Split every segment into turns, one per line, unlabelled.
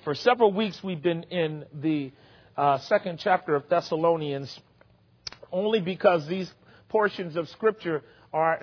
For several weeks, we've been in the second chapter of Thessalonians, only because these portions of Scripture are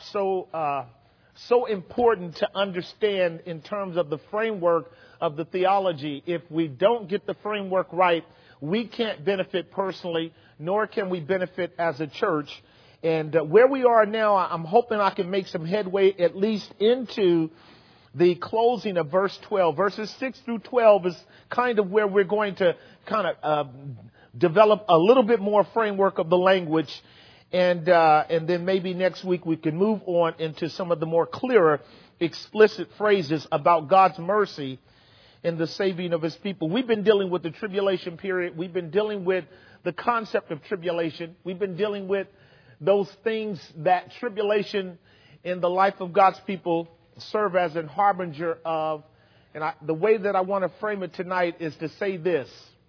so important to understand in terms of the framework of the theology. If we don't get the framework right, we can't benefit personally, nor can we benefit as a church. And where we are now, I'm hoping I can make some headway at least into the closing of verse 12. Verses 6 through 12 is kind of where we're going to develop a little bit more framework of the language. And then maybe next week we can move on into some of the more clearer, explicit phrases about God's mercy in the saving of his people. We've been dealing with the tribulation period. We've been dealing with the concept of tribulation. We've been dealing with those things that tribulation in the life of God's people serve as a harbinger of. And the way that I want to frame it tonight is to say this.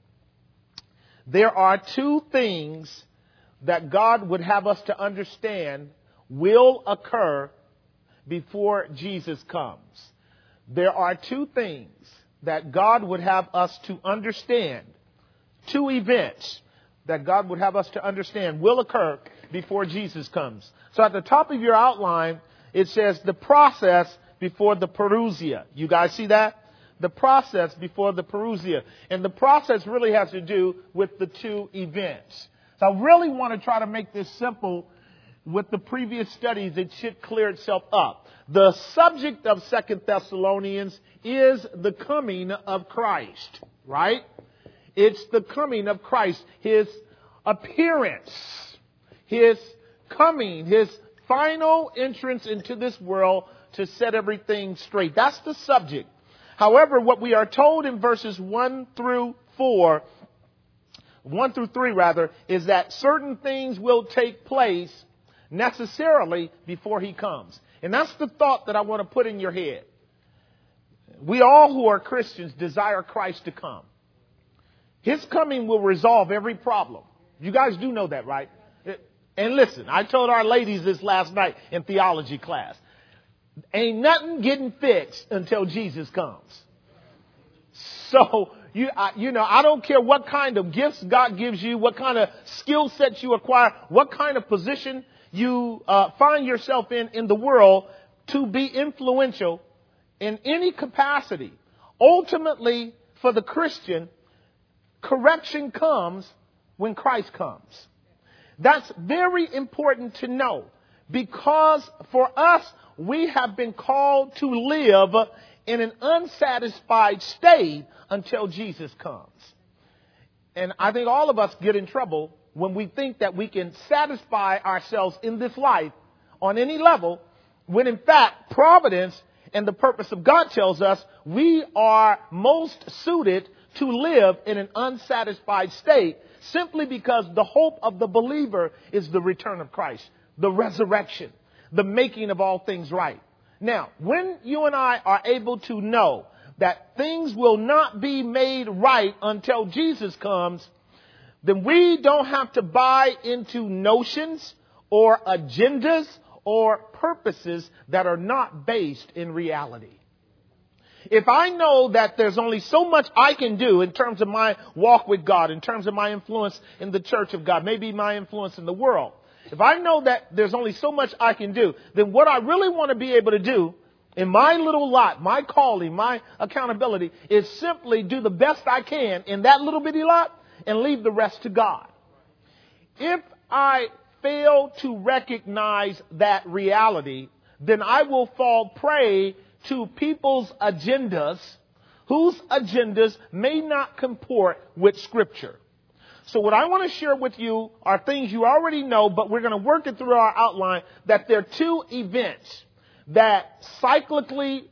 There are two things that God would have us to understand will occur before Jesus comes. There are two things that God would have us to understand. Two events that God would have us to understand will occur before Jesus comes. So at the top of your outline, it says the process before the parousia. You guys see that? The process before the parousia. And the process really has to do with the two events. So I really want to try to make this simple. With the previous studies, it should clear itself up. The subject of 2 Thessalonians is the coming of Christ, right? It's the coming of Christ, his appearance, his coming, his final entrance into this world to set everything straight. That's the subject. However, what we are told in verses 1 through 3 is that certain things will take place necessarily before he comes. And that's the thought that I want to put in your head. We all who are Christians desire Christ to come. His coming will resolve every problem. You guys do know that, right? And listen, I told our ladies this last night in theology class. Ain't nothing getting fixed until Jesus comes. So, I don't care what kind of gifts God gives you, what kind of skill sets you acquire, what kind of position you find yourself in the world to be influential in any capacity. Ultimately, for the Christian, correction comes when Christ comes. That's very important to know, because for us, we have been called to live in an unsatisfied state until Jesus comes. And I think all of us get in trouble when we think that we can satisfy ourselves in this life on any level, when in fact providence and the purpose of God tells us we are most suited to live in an unsatisfied state, simply because the hope of the believer is the return of Christ, the resurrection, the making of all things right. Now, when you and I are able to know that things will not be made right until Jesus comes, then we don't have to buy into notions or agendas or purposes that are not based in reality. If I know that there's only so much I can do in terms of my walk with God, in terms of my influence in the church of God, maybe my influence in the world, if I know that there's only so much I can do, then what I really want to be able to do in my little lot, my calling, my accountability, is simply do the best I can in that little bitty lot and leave the rest to God. If I fail to recognize that reality, then I will fall prey to people's agendas whose agendas may not comport with Scripture. So what I want to share with you are things you already know, but we're going to work it through our outline, that there are two events that cyclically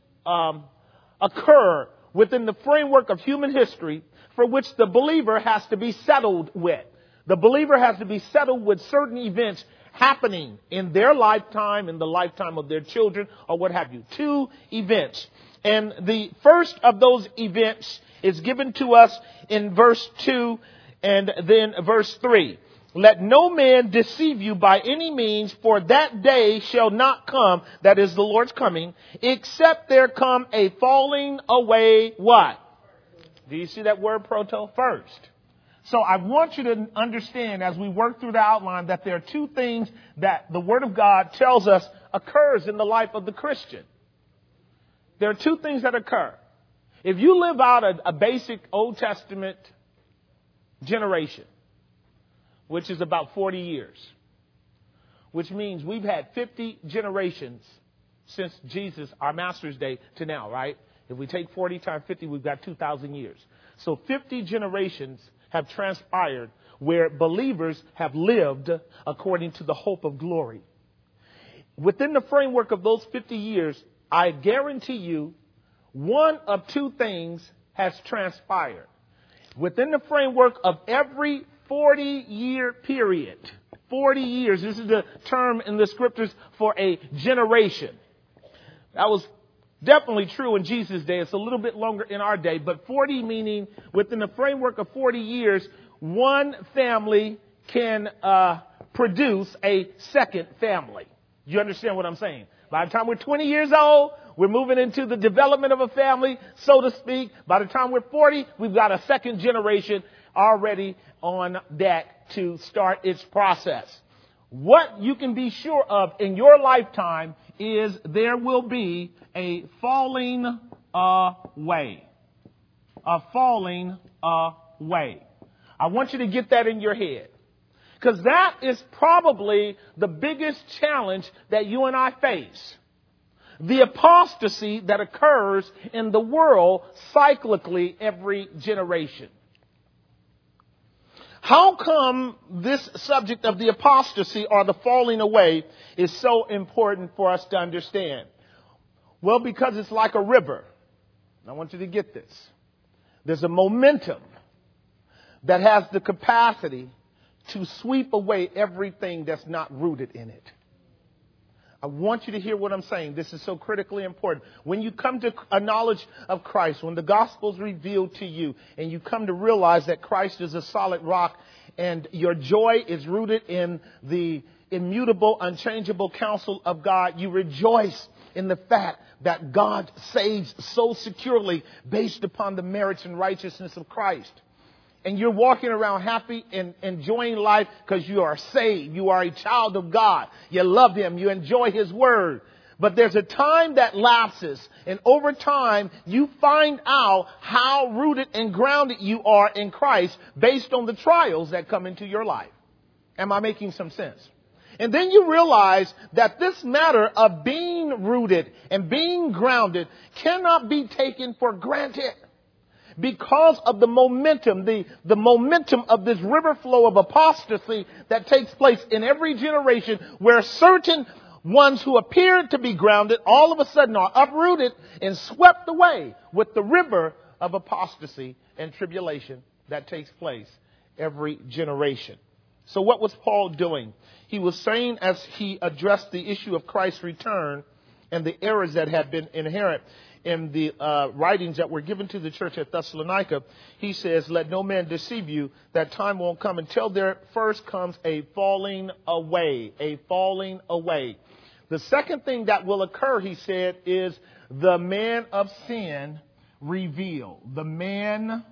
occur within the framework of human history for which the believer has to be settled with. The believer has to be settled with certain events happening in their lifetime, in the lifetime of their children, or what have you. Two events. And the first of those events is given to us in verse 2 and then verse 3. Let no man deceive you by any means, for that day shall not come, that is the Lord's coming, except there come a falling away, what? Do you see that word proto? First. So I want you to understand as we work through the outline that there are two things that the Word of God tells us occurs in the life of the Christian. There are two things that occur. If you live out a basic Old Testament generation, which is about 40 years, which means we've had 50 generations since Jesus, our Master's Day, to now, right? If we take 40 times 50, we've got 2,000 years. So 50 generations have transpired where believers have lived according to the hope of glory. Within the framework of those 50 years, I guarantee you one of two things has transpired. Within the framework of every 40-year period, 40 years, this is the term in the scriptures for a generation. That was definitely true in Jesus' day. It's a little bit longer in our day, but 40 meaning within the framework of 40 years, one family can produce a second family. You understand what I'm saying? By the time we're 20 years old, we're moving into the development of a family, so to speak. By the time we're 40, we've got a second generation already on deck to start its process. What you can be sure of in your lifetime is there will be a falling away. A falling away. I want you to get that in your head. Because that is probably the biggest challenge that you and I face. The apostasy that occurs in the world cyclically every generation. How come this subject of the apostasy or the falling away is so important for us to understand? Well, because it's like a river. I want you to get this. There's a momentum that has the capacity to sweep away everything that's not rooted in it. I want you to hear what I'm saying. This is so critically important. When you come to a knowledge of Christ, when the gospel is revealed to you, and you come to realize that Christ is a solid rock, and your joy is rooted in the immutable, unchangeable counsel of God, you rejoice in the fact that God saves so securely based upon the merits and righteousness of Christ. And you're walking around happy and enjoying life because you are saved. You are a child of God. You love Him. You enjoy His Word. But there's a time that lapses. And over time, you find out how rooted and grounded you are in Christ based on the trials that come into your life. Am I making some sense? And then you realize that this matter of being rooted and being grounded cannot be taken for granted. Because of the momentum, the momentum of this river flow of apostasy that takes place in every generation, where certain ones who appeared to be grounded all of a sudden are uprooted and swept away with the river of apostasy and tribulation that takes place every generation. So what was Paul doing? He was saying, as he addressed the issue of Christ's return and the errors that had been inherent in the writings that were given to the church at Thessalonica, he says, let no man deceive you, that time won't come until there first comes a falling away. A falling away. The second thing that will occur, he said, is the man of sin revealed. The man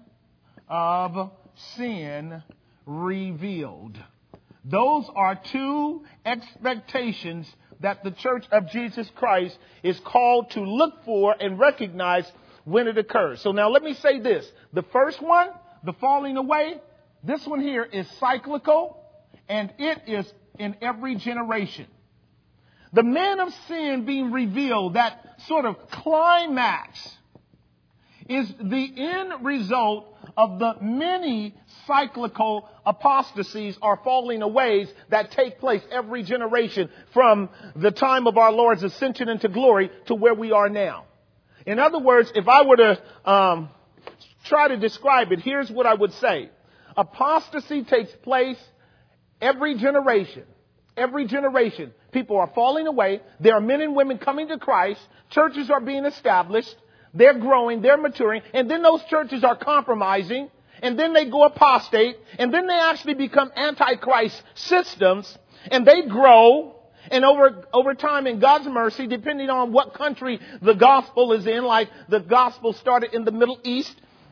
of sin revealed. Those are two expectations that the Church of Jesus Christ is called to look for and recognize when it occurs. So now let me say this. The first one, the falling away, this one here is cyclical, and it is in every generation. The man of sin being revealed, that sort of climax, is the end result of the many cyclical apostasies or falling aways that take place every generation from the time of our Lord's ascension into glory to where we are now. In other words, if I were to try to describe it, here's what I would say. Apostasy takes place every generation. Every generation. People are falling away. There are men and women coming to Christ. Churches are being established. They're growing, they're maturing, and then those churches are compromising, and then they go apostate, and then they actually become antichrist systems, and they grow, and over time in God's mercy, depending on what country the gospel is in, like the gospel started in the Middle East,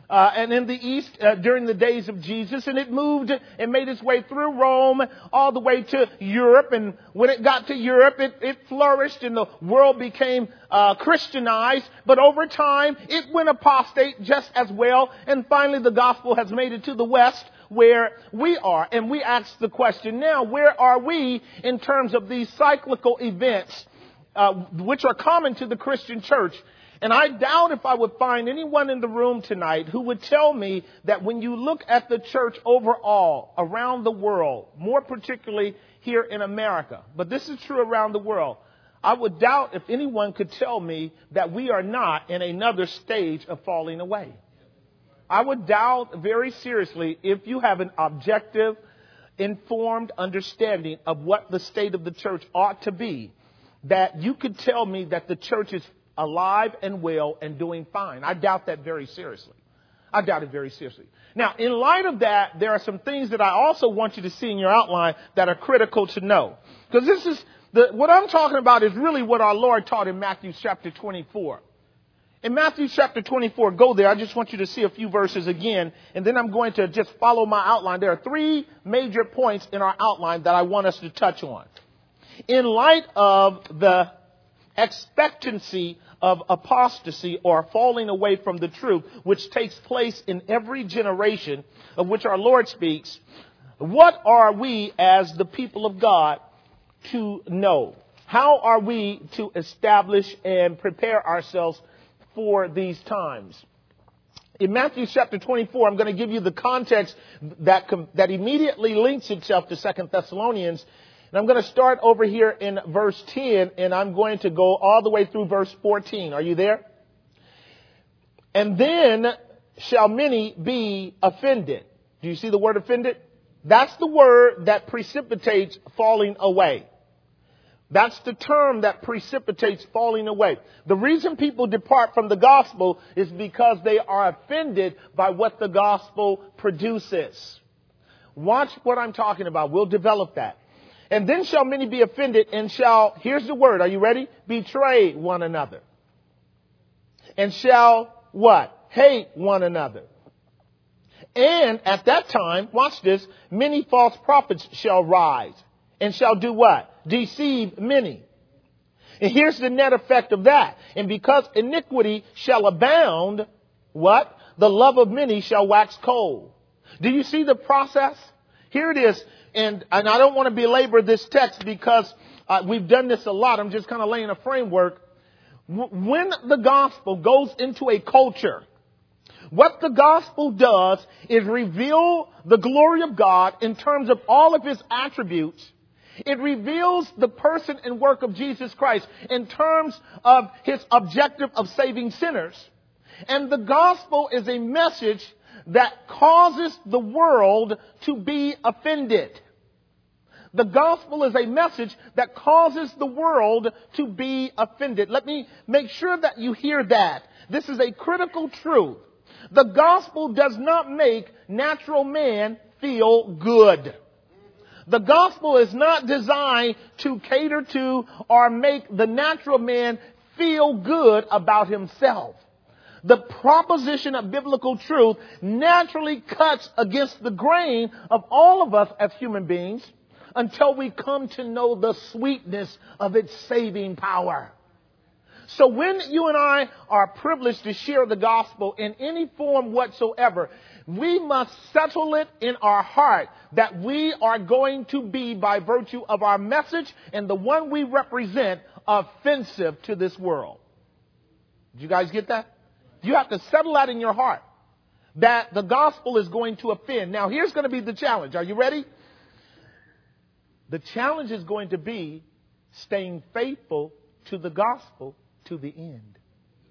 and in the East during the days of Jesus, and it moved and made its way through Rome all the way to Europe. And when it got to Europe, it flourished and the world became Christianized. But over time, it went apostate just as well. And finally, the gospel has made it to the West, where we are. And we ask the question now, where are we in terms of these cyclical events which are common to the Christian church? And I doubt if I would find anyone in the room tonight who would tell me that when you look at the church overall around the world, more particularly here in America, but this is true around the world, I would doubt if anyone could tell me that we are not in another stage of falling away. I would doubt very seriously if you have an objective, informed understanding of what the state of the church ought to be, that you could tell me that the church is alive and well and doing fine. I doubt that very seriously. I doubt it very seriously. Now, in light of that, there are some things that I also want you to see in your outline that are critical to know. Because this is what I'm talking about is really what our Lord taught in Matthew chapter 24. In Matthew chapter 24, go there. I just want you to see a few verses again, and then I'm going to just follow my outline. There are three major points in our outline that I want us to touch on. In light of the expectancy of apostasy or falling away from the truth, which takes place in every generation of which our Lord speaks, what are we as the people of God to know? How are we to establish and prepare ourselves for these times? In Matthew chapter 24, I'm going to give you the context that immediately links itself to 2 Thessalonians. And I'm going to start over here in verse 10, and I'm going to go all the way through verse 14. Are you there? And then shall many be offended. Do you see the word offended? That's the word that precipitates falling away. That's the term that precipitates falling away. The reason people depart from the gospel is because they are offended by what the gospel produces. Watch what I'm talking about. We'll develop that. And then shall many be offended and shall, here's the word, are you ready? Betray one another. And shall what? Hate one another. And at that time, watch this, many false prophets shall rise and shall do what? Deceive many. And here's the net effect of that. And because iniquity shall abound, what? The love of many shall wax cold. Do you see the process? Here it is. And I don't want to belabor this text because we've done this a lot. I'm just kind of laying a framework. When the gospel goes into a culture, what the gospel does is reveal the glory of God in terms of all of his attributes. It reveals the person and work of Jesus Christ in terms of his objective of saving sinners. And the gospel is a message that causes the world to be offended. The gospel is a message that causes the world to be offended. Let me make sure that you hear that. This is a critical truth. The gospel does not make natural man feel good. The gospel is not designed to cater to or make the natural man feel good about himself. The proposition of biblical truth naturally cuts against the grain of all of us as human beings until we come to know the sweetness of its saving power. So when you and I are privileged to share the gospel in any form whatsoever, we must settle it in our heart that we are going to be, by virtue of our message and the one we represent, offensive to this world. Did you guys get that? You have to settle that in your heart, that the gospel is going to offend. Now, here's going to be the challenge. Are you ready? The challenge is going to be staying faithful to the gospel to the end.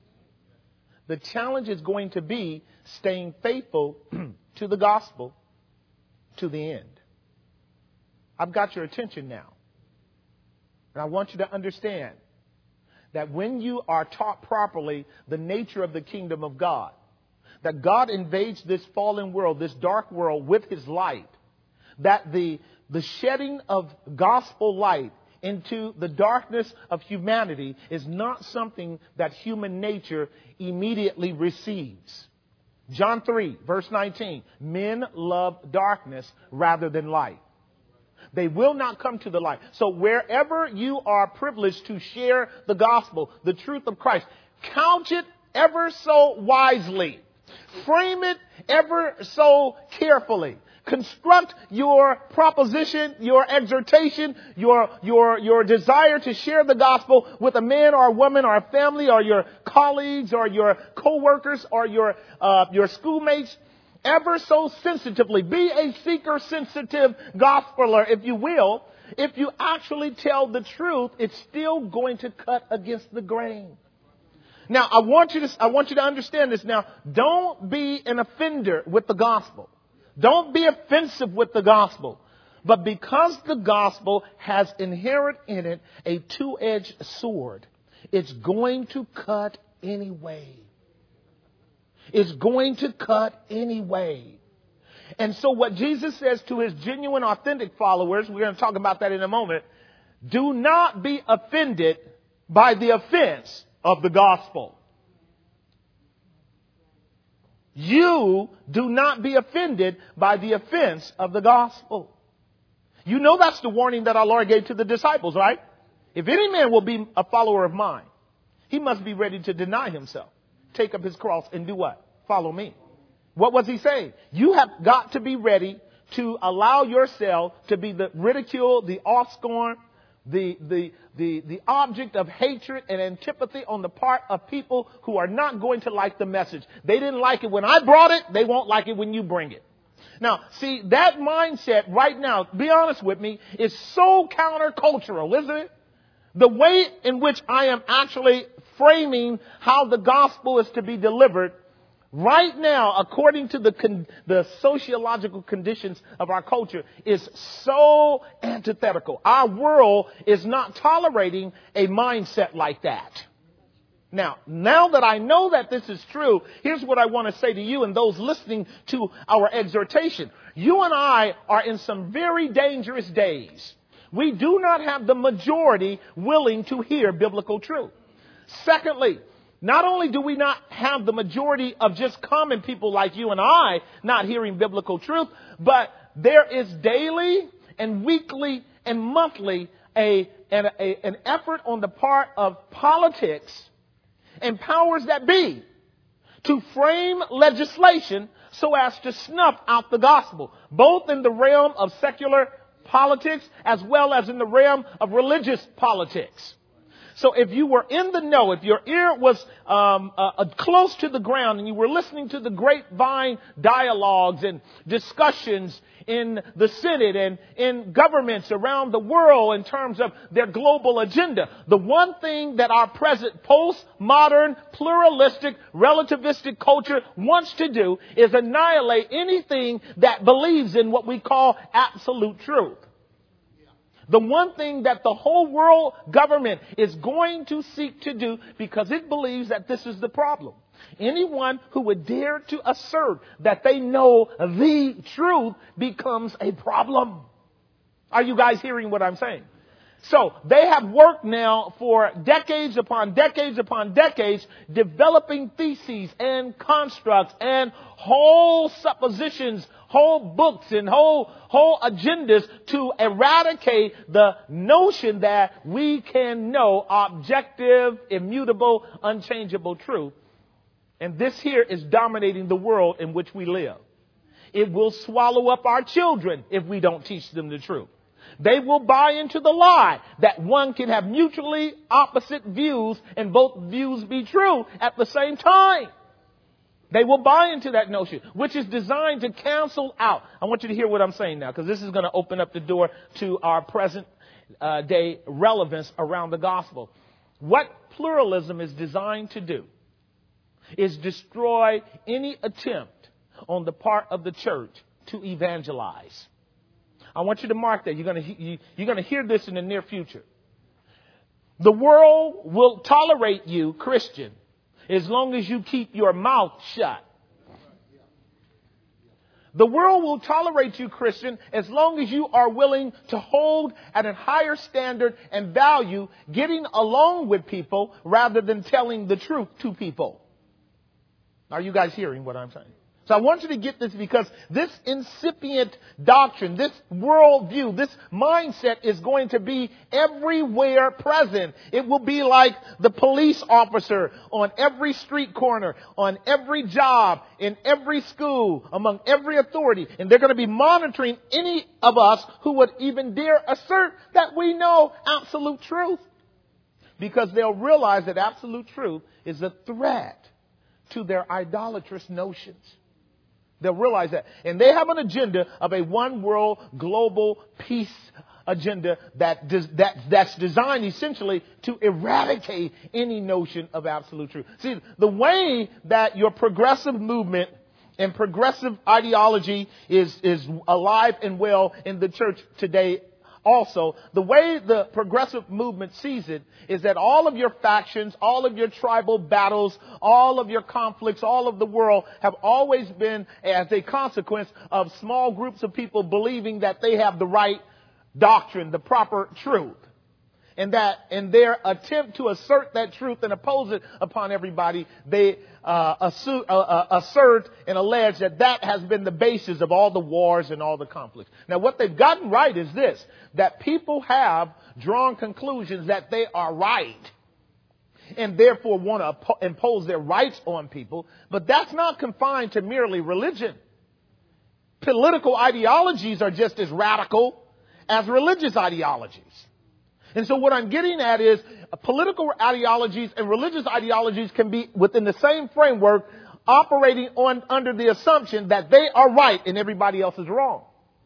The challenge is going to be staying faithful to the gospel to the end. I've got your attention now. And I want you to understand that when you are taught properly the nature of the kingdom of God, that God invades this fallen world, this dark world, with his light, that the shedding of gospel light into the darkness of humanity is not something that human nature immediately receives. John 3, verse 19. Men love darkness rather than light. They will not come to the light. So wherever you are privileged to share the gospel, the truth of Christ, count it ever so wisely. Frame it ever so carefully. Construct your proposition, your exhortation, your desire to share the gospel with a man or a woman or a family or your colleagues or your co-workers or your schoolmates ever so sensitively. Be a seeker-sensitive gospeler, if you will. If you actually tell the truth, it's still going to cut against the grain. Now, I want you to understand this. Now, don't be an offender with the gospel. Don't be offensive with the gospel. But because the gospel has inherent in it a two-edged sword, it's going to cut anyway. It's going to cut anyway. And so what Jesus says to his genuine, authentic followers, we're going to talk about that in a moment, do not be offended by the offense of the gospel. You do not be offended by the offense of the gospel. You know that's the warning that our Lord gave to the disciples, right? If any man will be a follower of mine, he must be ready to deny himself, take up his cross, and do what? Follow me. What was he saying? You have got to be ready to allow yourself to be the ridicule, the off-scorn, the object of hatred and antipathy on the part of people who are not going to like the message. They didn't like it when I brought it. They won't like it when you bring it. Now, see, that mindset right now, be honest with me, is so countercultural, isn't it? The way in which I am actually framing how the gospel is to be delivered right now, according to the sociological conditions of our culture, is so antithetical. Our world is not tolerating a mindset like that. Now that I know that this is true, here's what I want to say to you and those listening to our exhortation. You and I are in some very dangerous days. We do not have the majority willing to hear biblical truth. Secondly, not only do we not have the majority of just common people like you and I not hearing biblical truth, but there is daily and weekly and monthly an effort on the part of politics and powers that be to frame legislation so as to snuff out the gospel, both in the realm of secular politics as well as in the realm of religious politics. So if you were in the know, if your ear was close to the ground and you were listening to the grapevine dialogues and discussions in the Senate and in governments around the world in terms of their global agenda, the one thing that our present postmodern, pluralistic, relativistic culture wants to do is annihilate anything that believes in what we call absolute truth. The one thing that the whole world government is going to seek to do because it believes that this is the problem. Anyone who would dare to assert that they know the truth becomes a problem. Are you guys hearing what I'm saying? So they have worked now for decades upon decades upon decades developing theses and constructs and whole suppositions, whole books and whole agendas to eradicate the notion that we can know objective, immutable, unchangeable truth. And this here is dominating the world in which we live. It will swallow up our children if we don't teach them the truth. They will buy into the lie that one can have mutually opposite views and both views be true at the same time. They will buy into that notion, which is designed to cancel out. I want you to hear what I'm saying now, because this is going to open up the door to our present day relevance around the gospel. What pluralism is designed to do is destroy any attempt on the part of the church to evangelize. I want you to mark that. You're going to hear this in the near future. The world will tolerate you, Christian, as long as you keep your mouth shut. The world will tolerate you, Christian, as long as you are willing to hold at a higher standard and value getting along with people rather than telling the truth to people. Are you guys hearing what I'm saying? So I want you to get this, because this incipient doctrine, this worldview, this mindset is going to be everywhere present. It will be like the police officer on every street corner, on every job, in every school, among every authority. And they're going to be monitoring any of us who would even dare assert that we know absolute truth. Because they'll realize that absolute truth is a threat to their idolatrous notions. They'll realize that. And they have an agenda of a one world global peace agenda that's designed essentially to eradicate any notion of absolute truth. See, the way that your progressive movement and progressive ideology is alive and well in the church today, also, the way the progressive movement sees it is that all of your factions, all of your tribal battles, all of your conflicts, all of the world have always been as a consequence of small groups of people believing that they have the right doctrine, the proper truth. And that in their attempt to assert that truth and oppose it upon everybody, they assert and allege that has been the basis of all the wars and all the conflicts. Now, what they've gotten right is this, that people have drawn conclusions that they are right and therefore want to impose their rights on people. But that's not confined to merely religion. Political ideologies are just as radical as religious ideologies. And so what I'm getting at is political ideologies and religious ideologies can be within the same framework, operating under the assumption that they are right and everybody else is wrong.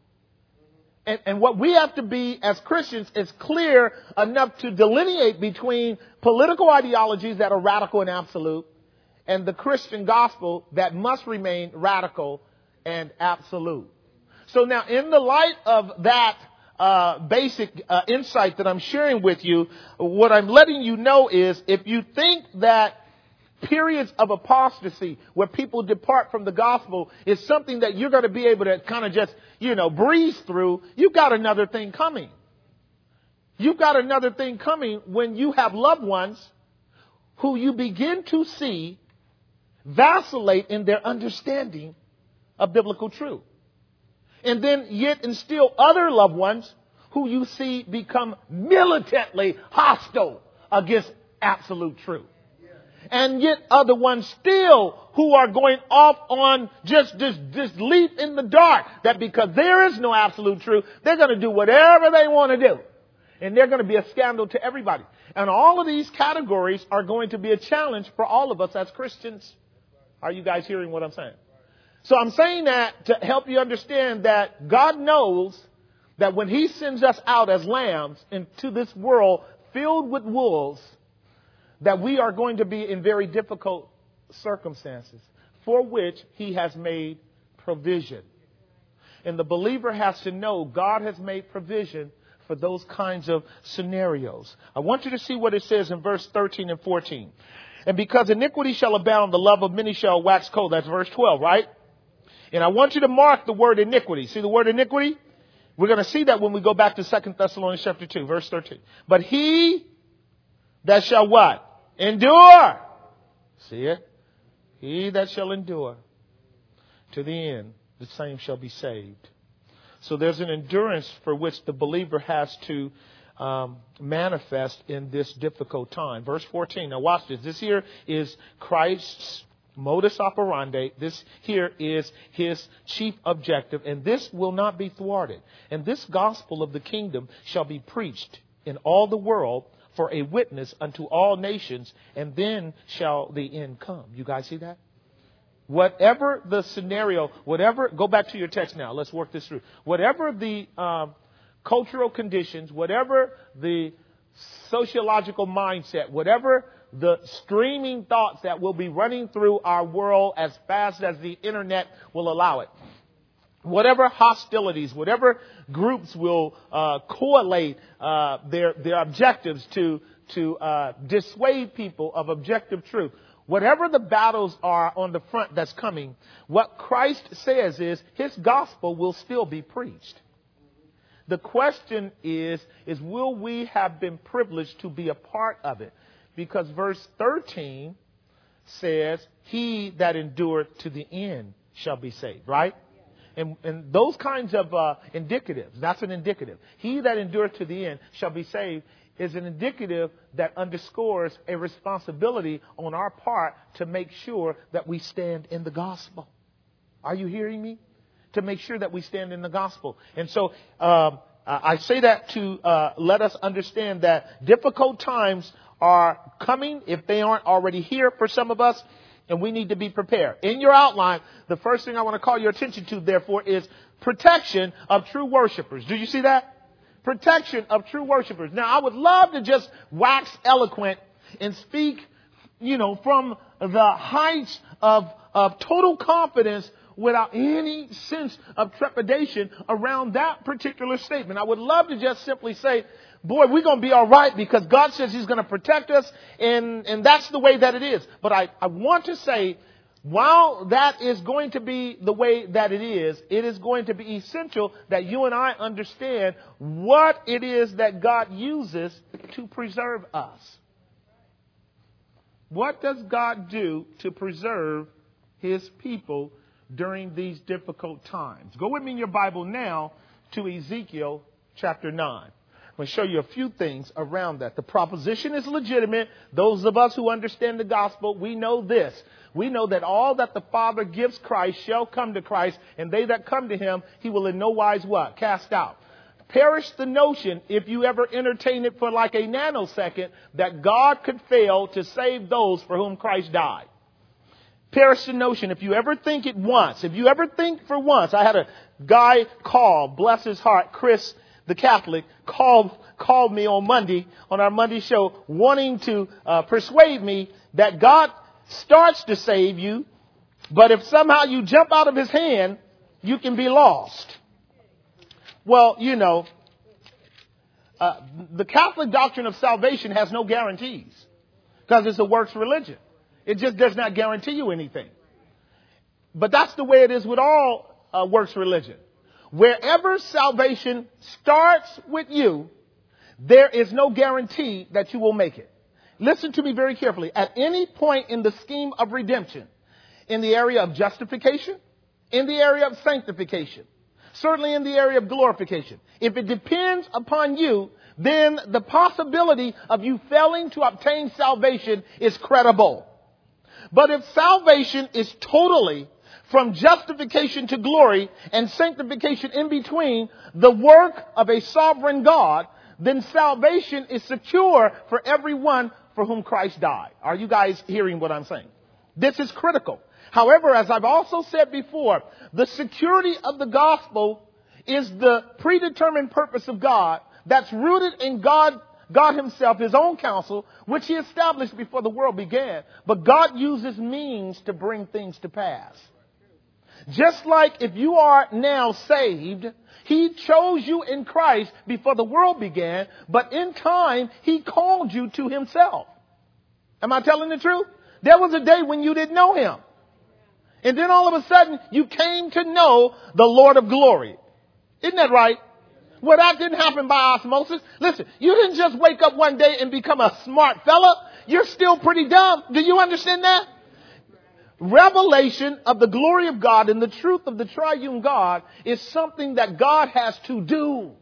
And what we have to be as Christians is clear enough to delineate between political ideologies that are radical and absolute and the Christian gospel that must remain radical and absolute. So now, in the light of that basic insight that I'm sharing with you, what I'm letting you know is, if you think that periods of apostasy where people depart from the gospel is something that you're going to be able to kind of just, breeze through, you've got another thing coming. You've got another thing coming when you have loved ones who you begin to see vacillate in their understanding of biblical truth. And then yet and still other loved ones who you see become militantly hostile against absolute truth. And yet other ones still who are going off on just leap in the dark, that because there is no absolute truth, they're going to do whatever they want to do. And they're going to be a scandal to everybody. And all of these categories are going to be a challenge for all of us as Christians. Are you guys hearing what I'm saying? So I'm saying that to help you understand that God knows that when He sends us out as lambs into this world filled with wolves, that we are going to be in very difficult circumstances for which He has made provision. And the believer has to know God has made provision for those kinds of scenarios. I want you to see what it says in verse 13 and 14. And because iniquity shall abound, the love of many shall wax cold. That's verse 12, right? And I want you to mark the word iniquity. See the word iniquity? We're going to see that when we go back to 2 Thessalonians chapter 2, verse 13. But he that shall what? Endure. See it? He that shall endure to the end, the same shall be saved. So there's an endurance for which the believer has to manifest in this difficult time. Verse 14. Now watch this. This here is Christ's modus operandi. This here is His chief objective, and this will not be thwarted. And this gospel of the kingdom shall be preached in all the world for a witness unto all nations, and then shall the end come. You guys see that? Whatever the scenario, go back to your text now. Let's work this through. Whatever the cultural conditions, whatever the sociological mindset, whatever the streaming thoughts that will be running through our world as fast as the internet will allow it. Whatever hostilities, whatever groups will correlate their objectives to dissuade people of objective truth. Whatever the battles are on the front that's coming, what Christ says is His gospel will still be preached. The question is will we have been privileged to be a part of it? Because verse 13 says, he that endureth to the end shall be saved, right? And those kinds of indicatives, that's an indicative. He that endureth to the end shall be saved is an indicative that underscores a responsibility on our part to make sure that we stand in the gospel. Are you hearing me? To make sure that we stand in the gospel. And so I say that to let us understand that difficult times are coming if they aren't already here for some of us. And we need to be prepared. In your outline, the first thing I want to call your attention to, therefore, is protection of true worshipers. Do you see that? Protection of true worshipers. Now, I would love to just wax eloquent and speak, from the heights of total confidence without any sense of trepidation around that particular statement. I would love to just simply say, boy, we're going to be all right because God says he's going to protect us. And that's the way that it is. But I want to say, while that is going to be the way that it is going to be essential that you and I understand what it is that God uses to preserve us. What does God do to preserve his people during these difficult times? Go with me in your Bible now to Ezekiel chapter 9. I'm going to show you a few things around that. The proposition is legitimate. Those of us who understand the gospel, we know this. We know that all that the Father gives Christ shall come to Christ, and they that come to him, he will in no wise what? Cast out. Perish the notion, if you ever entertain it for like a nanosecond, that God could fail to save those for whom Christ died. Perish the notion, if you ever think it once, if you ever think for once. I had a guy call, bless his heart, Chris the Catholic, called me on Monday, on our Monday show, wanting to persuade me that God starts to save you, but if somehow you jump out of his hand, you can be lost. Well, the Catholic doctrine of salvation has no guarantees because it's a works religion. It just does not guarantee you anything. But that's the way it is with all works religion. Wherever salvation starts with you, there is no guarantee that you will make it. Listen to me very carefully. At any point in the scheme of redemption, in the area of justification, in the area of sanctification, certainly in the area of glorification, if it depends upon you, then the possibility of you failing to obtain salvation is credible. But if salvation is totally from justification to glory and sanctification in between, the work of a sovereign God, then salvation is secure for everyone for whom Christ died. Are you guys hearing what I'm saying? This is critical. However, as I've also said before, the security of the gospel is the predetermined purpose of God that's rooted in God himself, his own counsel, which he established before the world began. But God uses means to bring things to pass. Just like if you are now saved, he chose you in Christ before the world began, but in time, he called you to himself. Am I telling the truth? There was a day when you didn't know him. And then all of a sudden, you came to know the Lord of glory. Isn't that right? Well, that didn't happen by osmosis. Listen, you didn't just wake up one day and become a smart fella. You're still pretty dumb. Do you understand that? Revelation of the glory of God and the truth of the triune God is something that God has to do.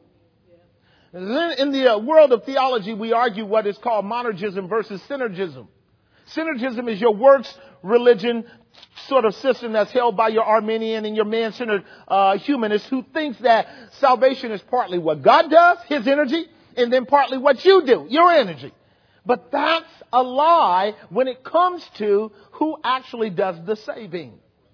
In the world of theology, we argue what is called monergism versus synergism. Synergism is your works religion sort of system that's held by your Arminian and your man-centered humanist who thinks that salvation is partly what God does, his energy, and then partly what you do, your energy. But that's a lie when it comes to who actually does the saving.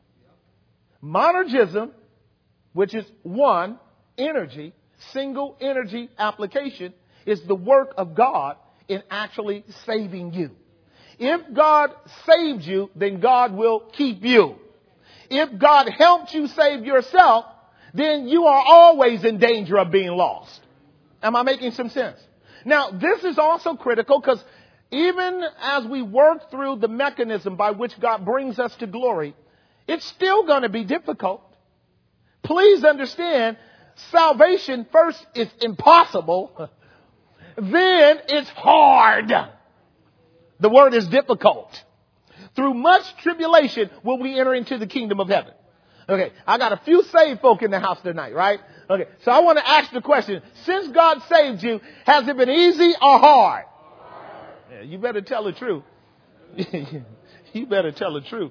Monergism, which is one energy, single energy application, is the work of God in actually saving you. If God saved you, then God will keep you. If God helped you save yourself, then you are always in danger of being lost. Am I making some sense? Now, this is also critical because even as we work through the mechanism by which God brings us to glory, it's still going to be difficult. Please understand, salvation first is impossible, then it's hard. The word is difficult. through much tribulation will we enter into the kingdom of heaven. Okay, I got a few saved folk in the house tonight, right? Okay, so I want to ask the question, since God saved you, has it been easy or hard? Yeah, you better tell the truth. You better tell the truth.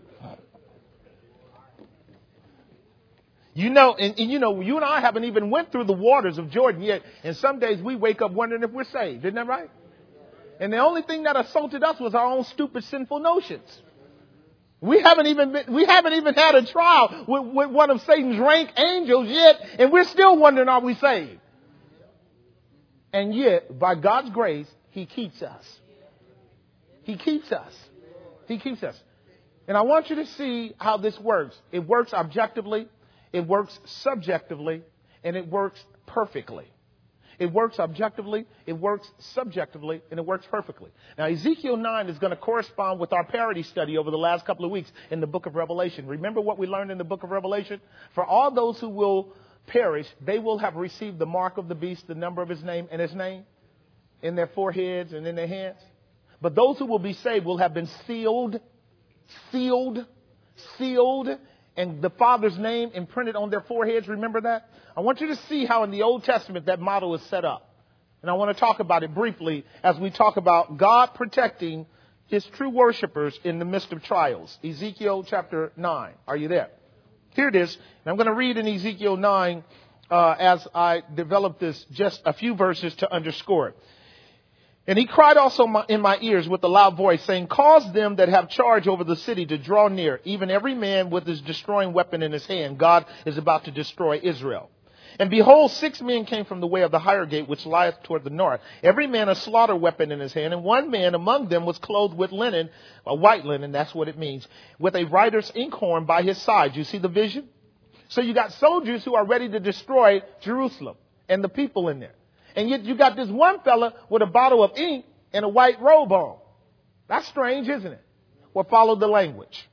You know, and you know, you and I haven't even went through the waters of Jordan yet. And some days we wake up wondering if we're saved. Isn't that right? And the only thing that assaulted us was our own stupid, sinful notions. We haven't even had a trial with one of Satan's rank angels yet. And we're still wondering, are we saved? And yet, by God's grace, he keeps us. He keeps us. He keeps us. And I want you to see how this works. It works objectively. It works subjectively, and it works perfectly. It works objectively, it works subjectively, and it works perfectly. Now, Ezekiel 9 is going to correspond with our parody study over the last couple of weeks in the book of Revelation. Remember what we learned in the book of Revelation? For all those who will perish, they will have received the mark of the beast, the number of his name, and his name in their foreheads and in their hands. But those who will be saved will have been sealed, and the Father's name imprinted on their foreheads. Remember that? I want you to see how in the Old Testament that model is set up. And I want to talk about it briefly as we talk about God protecting his true worshipers in the midst of trials. Ezekiel chapter 9. Are you there? Here it is. And I'm going to read in Ezekiel 9 as I develop this, just a few verses to underscore it. And he cried also in my ears with a loud voice, saying, cause them that have charge over the city to draw near, even every man with his destroying weapon in his hand. God is about to destroy Israel. And behold, 6 men came from the way of the higher gate, which lieth toward the north, every man a slaughter weapon in his hand. And one man among them was clothed with linen, a white linen, that's what it means, with a writer's inkhorn by his side. You see the vision? So you got soldiers who are ready to destroy Jerusalem and the people in there. And yet you got this one fella with a bottle of ink and a white robe on. That's strange, isn't it? Well, follow the language.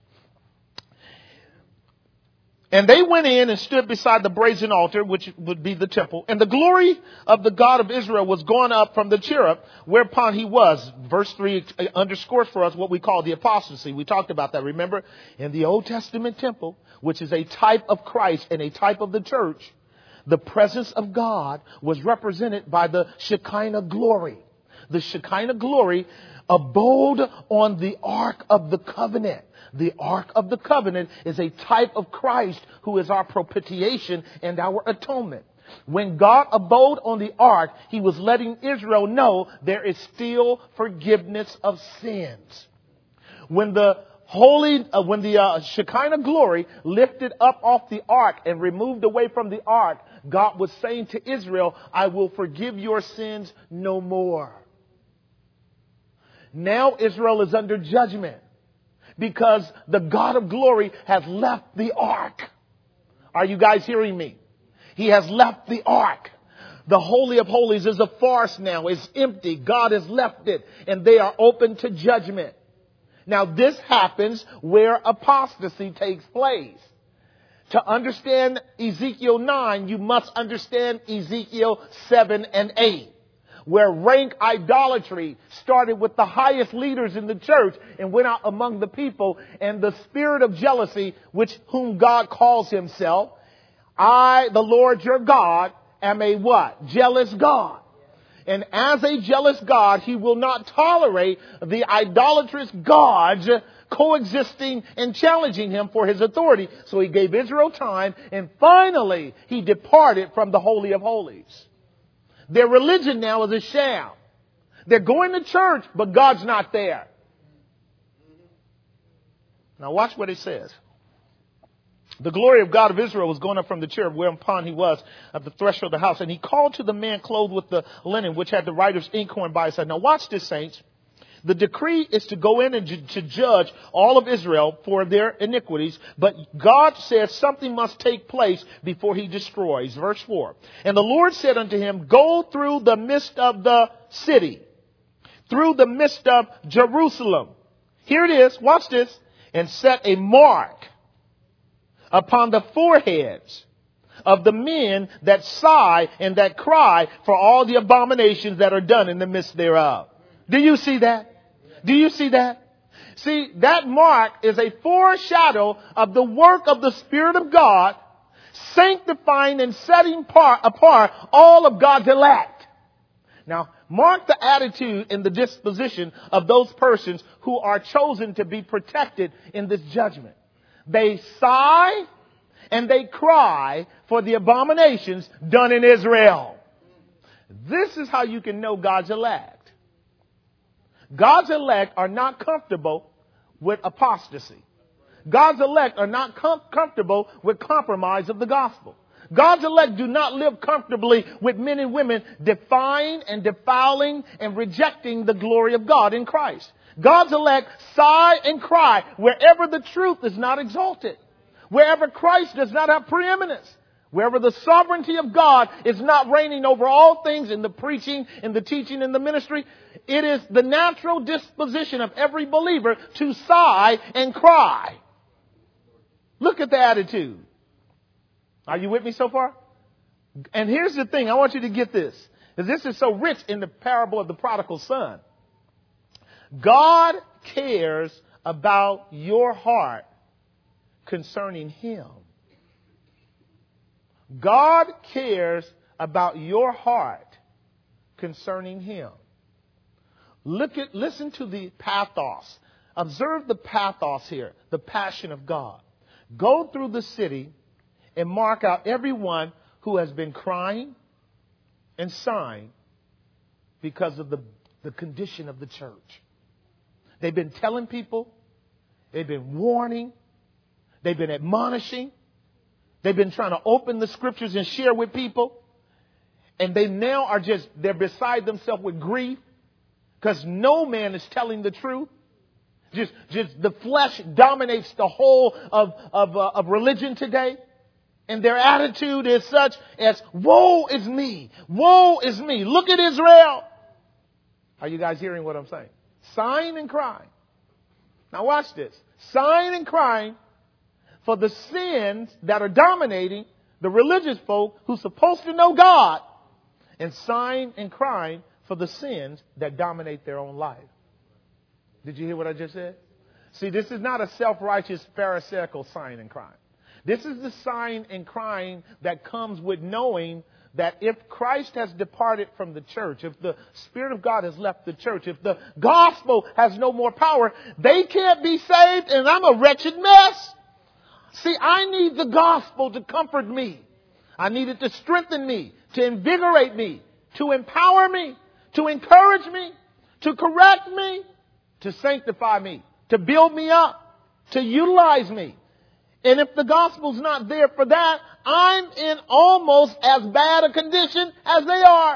And they went in and stood beside the brazen altar, which would be the temple. And the glory of the God of Israel was gone up from the cherub whereupon he was. Verse 3 underscores for us what we call the apostasy. We talked about that, remember? In the Old Testament temple, which is a type of Christ and a type of the church, the presence of God was represented by the Shekinah glory. The Shekinah glory abode on the Ark of the Covenant. The Ark of the Covenant is a type of Christ who is our propitiation and our atonement. When God abode on the Ark, he was letting Israel know there is still forgiveness of sins. When the Shekinah glory lifted up off the ark and removed away from the ark, God was saying to Israel, I will forgive your sins no more. Now Israel is under judgment because the God of glory has left the ark. Are you guys hearing me? He has left the ark. The Holy of Holies is a farce now. It's empty. God has left it and they are open to judgment. Now, this happens where apostasy takes place. To understand Ezekiel 9, you must understand Ezekiel 7 and 8, where rank idolatry started with the highest leaders in the church and went out among the people, and the spirit of jealousy, whom God calls himself, I, the Lord your God, am a what? Jealous God. And as a jealous God, he will not tolerate the idolatrous gods coexisting and challenging him for his authority. So he gave Israel time, and finally he departed from the Holy of Holies. Their religion now is a sham. They're going to church, but God's not there. Now watch what it says. The glory of God of Israel was going up from the cherub whereupon he was at the threshold of the house. And he called to the man clothed with the linen, which had the writer's inkhorn by his side. Now watch this, saints. The decree is to go in and to judge all of Israel for their iniquities. But God says something must take place before he destroys. Verse 4. And the Lord said unto him, go through the midst of the city, through the midst of Jerusalem. Here it is. Watch this. And set a mark upon the foreheads of the men that sigh and that cry for all the abominations that are done in the midst thereof. Do you see that? Do you see that? See, that mark is a foreshadow of the work of the Spirit of God, sanctifying and setting apart all of God's elect. Now, mark the attitude and the disposition of those persons who are chosen to be protected in this judgment. They sigh and they cry for the abominations done in Israel. This is how you can know God's elect. God's elect are not comfortable with apostasy. God's elect are not comfortable with compromise of the gospel. God's elect do not live comfortably with men and women defying and defiling and rejecting the glory of God in Christ. God's elect sigh and cry wherever the truth is not exalted, wherever Christ does not have preeminence, wherever the sovereignty of God is not reigning over all things in the preaching, in the teaching, in the ministry. It is the natural disposition of every believer to sigh and cry. Look at the attitude. Are you with me so far? And here's the thing. I want you to get this. Because this is so rich in the parable of the prodigal son. God cares about your heart concerning Him. God cares about your heart concerning Him. Listen to the pathos. Observe the pathos here, the passion of God. Go through the city and mark out everyone who has been crying and sighing because of the condition of the church. They've been telling people, they've been warning, they've been admonishing, they've been trying to open the scriptures and share with people. And they now are they're beside themselves with grief because no man is telling the truth. Just the flesh dominates the whole of religion today. And their attitude is such as, woe is me. Woe is me. Look at Israel. Are you guys hearing what I'm saying? Sighing and crying. Now watch this. Sighing and crying for the sins that are dominating the religious folk who's supposed to know God, and sighing and crying for the sins that dominate their own life. Did you hear what I just said? See, this is not a self-righteous pharisaical sighing and crying. This is the sighing and crying that comes with knowing that if Christ has departed from the church, if the Spirit of God has left the church, if the gospel has no more power, they can't be saved and I'm a wretched mess. See, I need the gospel to comfort me. I need it to strengthen me, to invigorate me, to empower me, to encourage me, to correct me, to sanctify me, to build me up, to utilize me. And if the gospel's not there for that, I'm in almost as bad a condition as they are.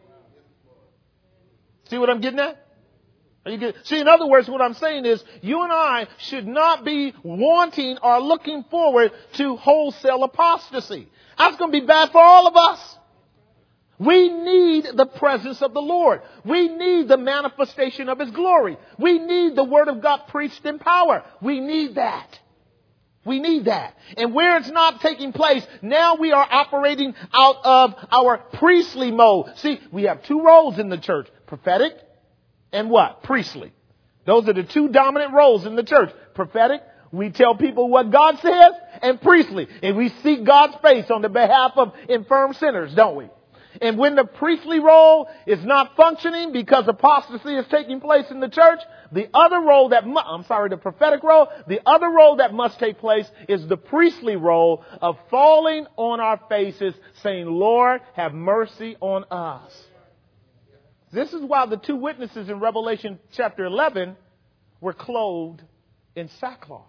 See what I'm getting at? See, in other words, what I'm saying is you and I should not be wanting or looking forward to wholesale apostasy. That's going to be bad for all of us. We need the presence of the Lord. We need the manifestation of His glory. We need the Word of God preached in power. We need that. We need that. And where it's not taking place, now we are operating out of our priestly mode. See, we have two roles in the church. Prophetic and what? Priestly. Those are the two dominant roles in the church. Prophetic, we tell people what God says, and priestly. And we seek God's face on the behalf of infirm sinners, don't we? And when the priestly role is not functioning because apostasy is taking place in the church, the other role the prophetic role, the other role that must take place is the priestly role of falling on our faces saying, Lord, have mercy on us. This is why the two witnesses in Revelation chapter 11 were clothed in sackcloth.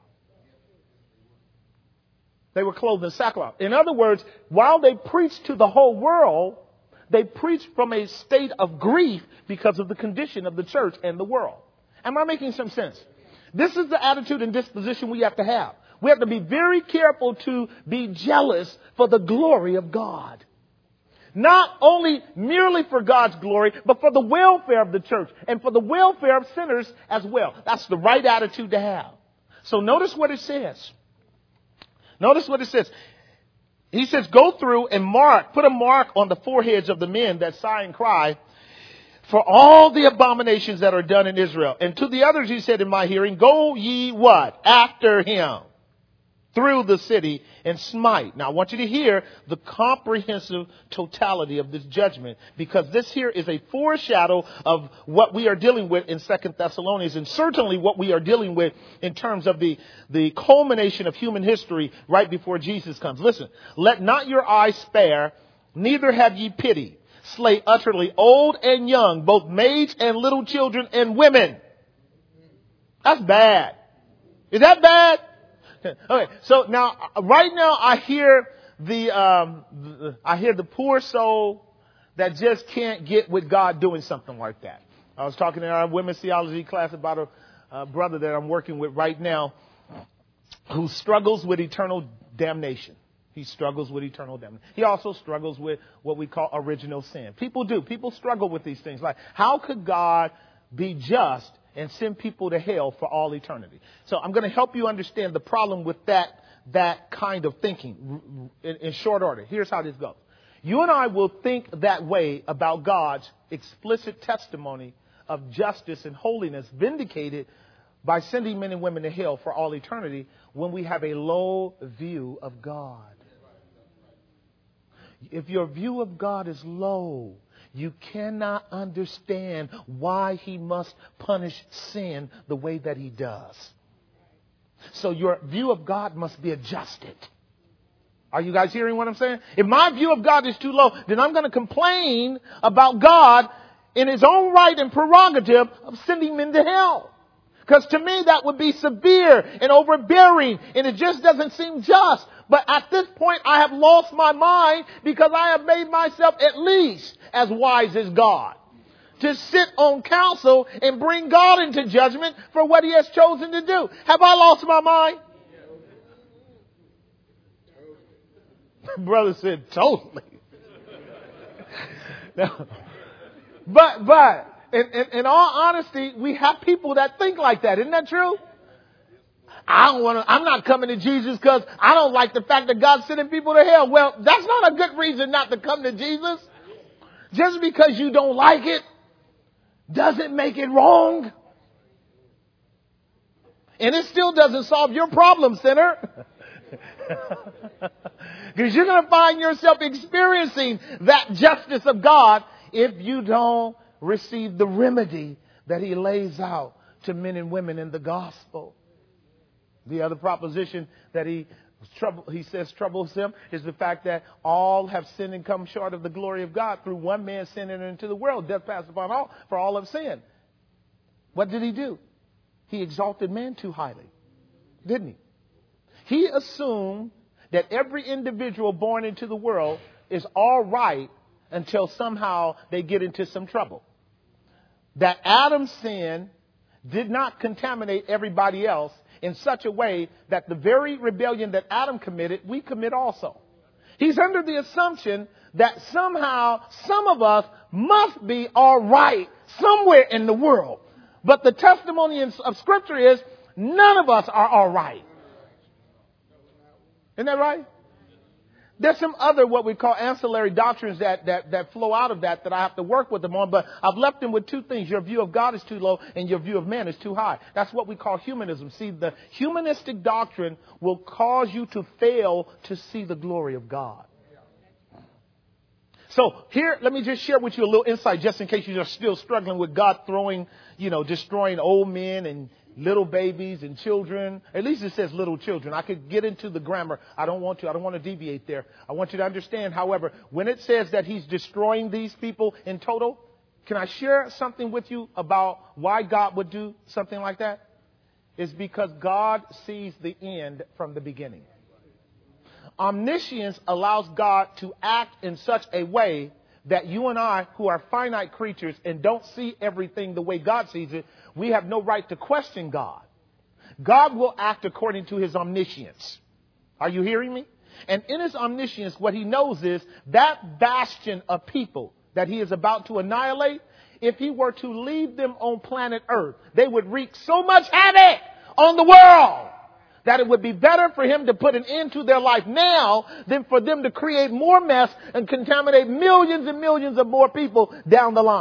They were clothed in sackcloth. In other words, while they preached to the whole world, they preached from a state of grief because of the condition of the church and the world. Am I making some sense? This is the attitude and disposition we have to have. We have to be very careful to be jealous for the glory of God. Not only merely for God's glory, but for the welfare of the church and for the welfare of sinners as well. That's the right attitude to have. So notice what it says. Notice what it says. He says, go through and put a mark on the foreheads of the men that sigh and cry for all the abominations that are done in Israel. And to the others he said in my hearing, go ye what? After him through the city and smite. Now I want you to hear the comprehensive totality of this judgment, because this here is a foreshadow of what we are dealing with in 2 Thessalonians, and certainly what we are dealing with in terms of the culmination of human history right before Jesus comes. Listen, let not your eyes spare, neither have ye pity. Slay utterly old and young, both maids and little children and women. That's bad. Is that bad? Okay, so now, right now, I hear the poor soul that just can't get with God doing something like that. I was talking in our women's theology class about a brother that I'm working with right now who struggles with eternal damnation. He struggles with eternal damnation. He also struggles with what we call original sin. People do. People struggle with these things. Like, how could God be just and send people to hell for all eternity? So I'm going to help you understand the problem with that kind of thinking in short order. Here's how this goes. You and I will think that way about God's explicit testimony of justice and holiness vindicated by sending men and women to hell for all eternity when we have a low view of God. If your view of God is low, you cannot understand why he must punish sin the way that he does. So your view of God must be adjusted. Are you guys hearing what I'm saying? If my view of God is too low, then I'm going to complain about God in his own right and prerogative of sending men to hell. Because to me, that would be severe and overbearing, and it just doesn't seem just. But at this point, I have lost my mind because I have made myself at least as wise as God to sit on counsel and bring God into judgment for what he has chosen to do. Have I lost my mind? Brother said totally. No. But in all honesty, we have people that think like that. Isn't that true? I'm not coming to Jesus because I don't like the fact that God's sending people to hell. Well, that's not a good reason not to come to Jesus. Just because you don't like it doesn't make it wrong. And it still doesn't solve your problem, sinner. Because you're going to find yourself experiencing that justice of God if you don't receive the remedy that he lays out to men and women in the gospel. The other proposition that he says troubles him is the fact that all have sinned and come short of the glory of God. Through one man sin entered into the world. Death passed upon all, for all have sinned. What did he do? He exalted man too highly, didn't he? He assumed that every individual born into the world is all right until somehow they get into some trouble. That Adam's sin did not contaminate everybody else in such a way that the very rebellion that Adam committed, we commit also. He's under the assumption that somehow some of us must be all right somewhere in the world. But the testimony of Scripture is none of us are all right. Isn't that right? There's some other what we call ancillary doctrines that flow out of that I have to work with them on. But I've left them with two things. Your view of God is too low and your view of man is too high. That's what we call humanism. See, the humanistic doctrine will cause you to fail to see the glory of God. So here, let me just share with you a little insight just in case you're still struggling with God destroying old men and little babies and children. At least it says little children. I could get into the grammar. I don't want to deviate there. I want you to understand, however, when it says that he's destroying these people in total, can I share something with you about why God would do something like that? It's because God sees the end from the beginning. Omniscience allows God to act in such a way that you and I, who are finite creatures and don't see everything the way God sees it, we have no right to question God. God will act according to his omniscience. Are you hearing me? And in his omniscience, what he knows is that bastion of people that he is about to annihilate, if he were to leave them on planet Earth, they would wreak so much havoc on the world that it would be better for him to put an end to their life now than for them to create more mess and contaminate millions and millions of more people down the line.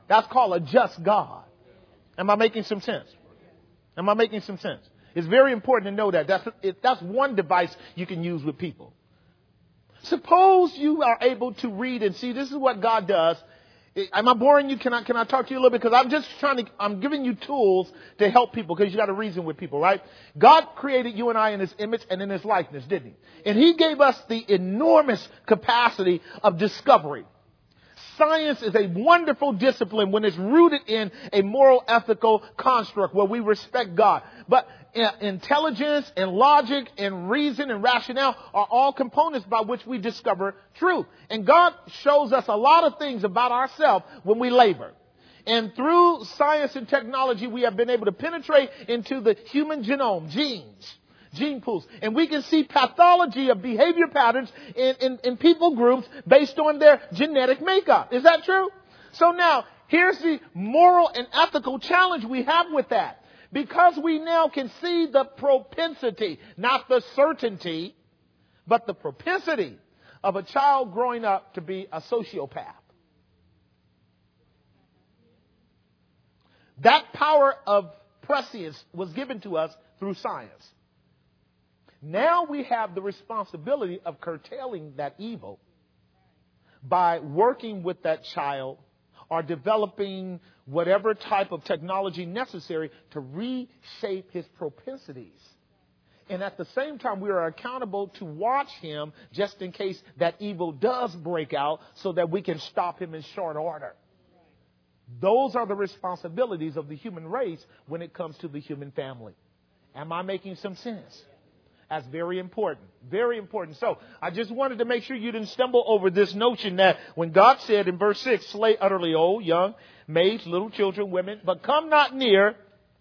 That's called a just God. Am I making some sense? Am I making some sense? It's very important to know that. That's one device you can use with people. Suppose you are able to read and see this is what God does. Am I boring you? Can I talk to you a little bit? Because I'm giving you tools to help people because you got to reason with people, right? God created you and I in His image and in His likeness, didn't He? And He gave us the enormous capacity of discovery. Science is a wonderful discipline when it's rooted in a moral, ethical construct where we respect God. But intelligence and logic and reason and rationale are all components by which we discover truth. And God shows us a lot of things about ourselves when we labor. And through science and technology, we have been able to penetrate into the human genome, gene pools. And we can see pathology of behavior patterns in people groups based on their genetic makeup. Is that true? So now, here's the moral and ethical challenge we have with that. Because we now can see the propensity, not the certainty, but the propensity of a child growing up to be a sociopath. That power of prescience was given to us through science. Now we have the responsibility of curtailing that evil by working with that child or developing whatever type of technology necessary to reshape his propensities. And at the same time, we are accountable to watch him just in case that evil does break out so that we can stop him in short order. Those are the responsibilities of the human race when it comes to the human family. Am I making some sense? That's very important. Very important. So I just wanted to make sure you didn't stumble over this notion that when God said in verse 6, slay utterly old, young, maids, little children, women, but come not near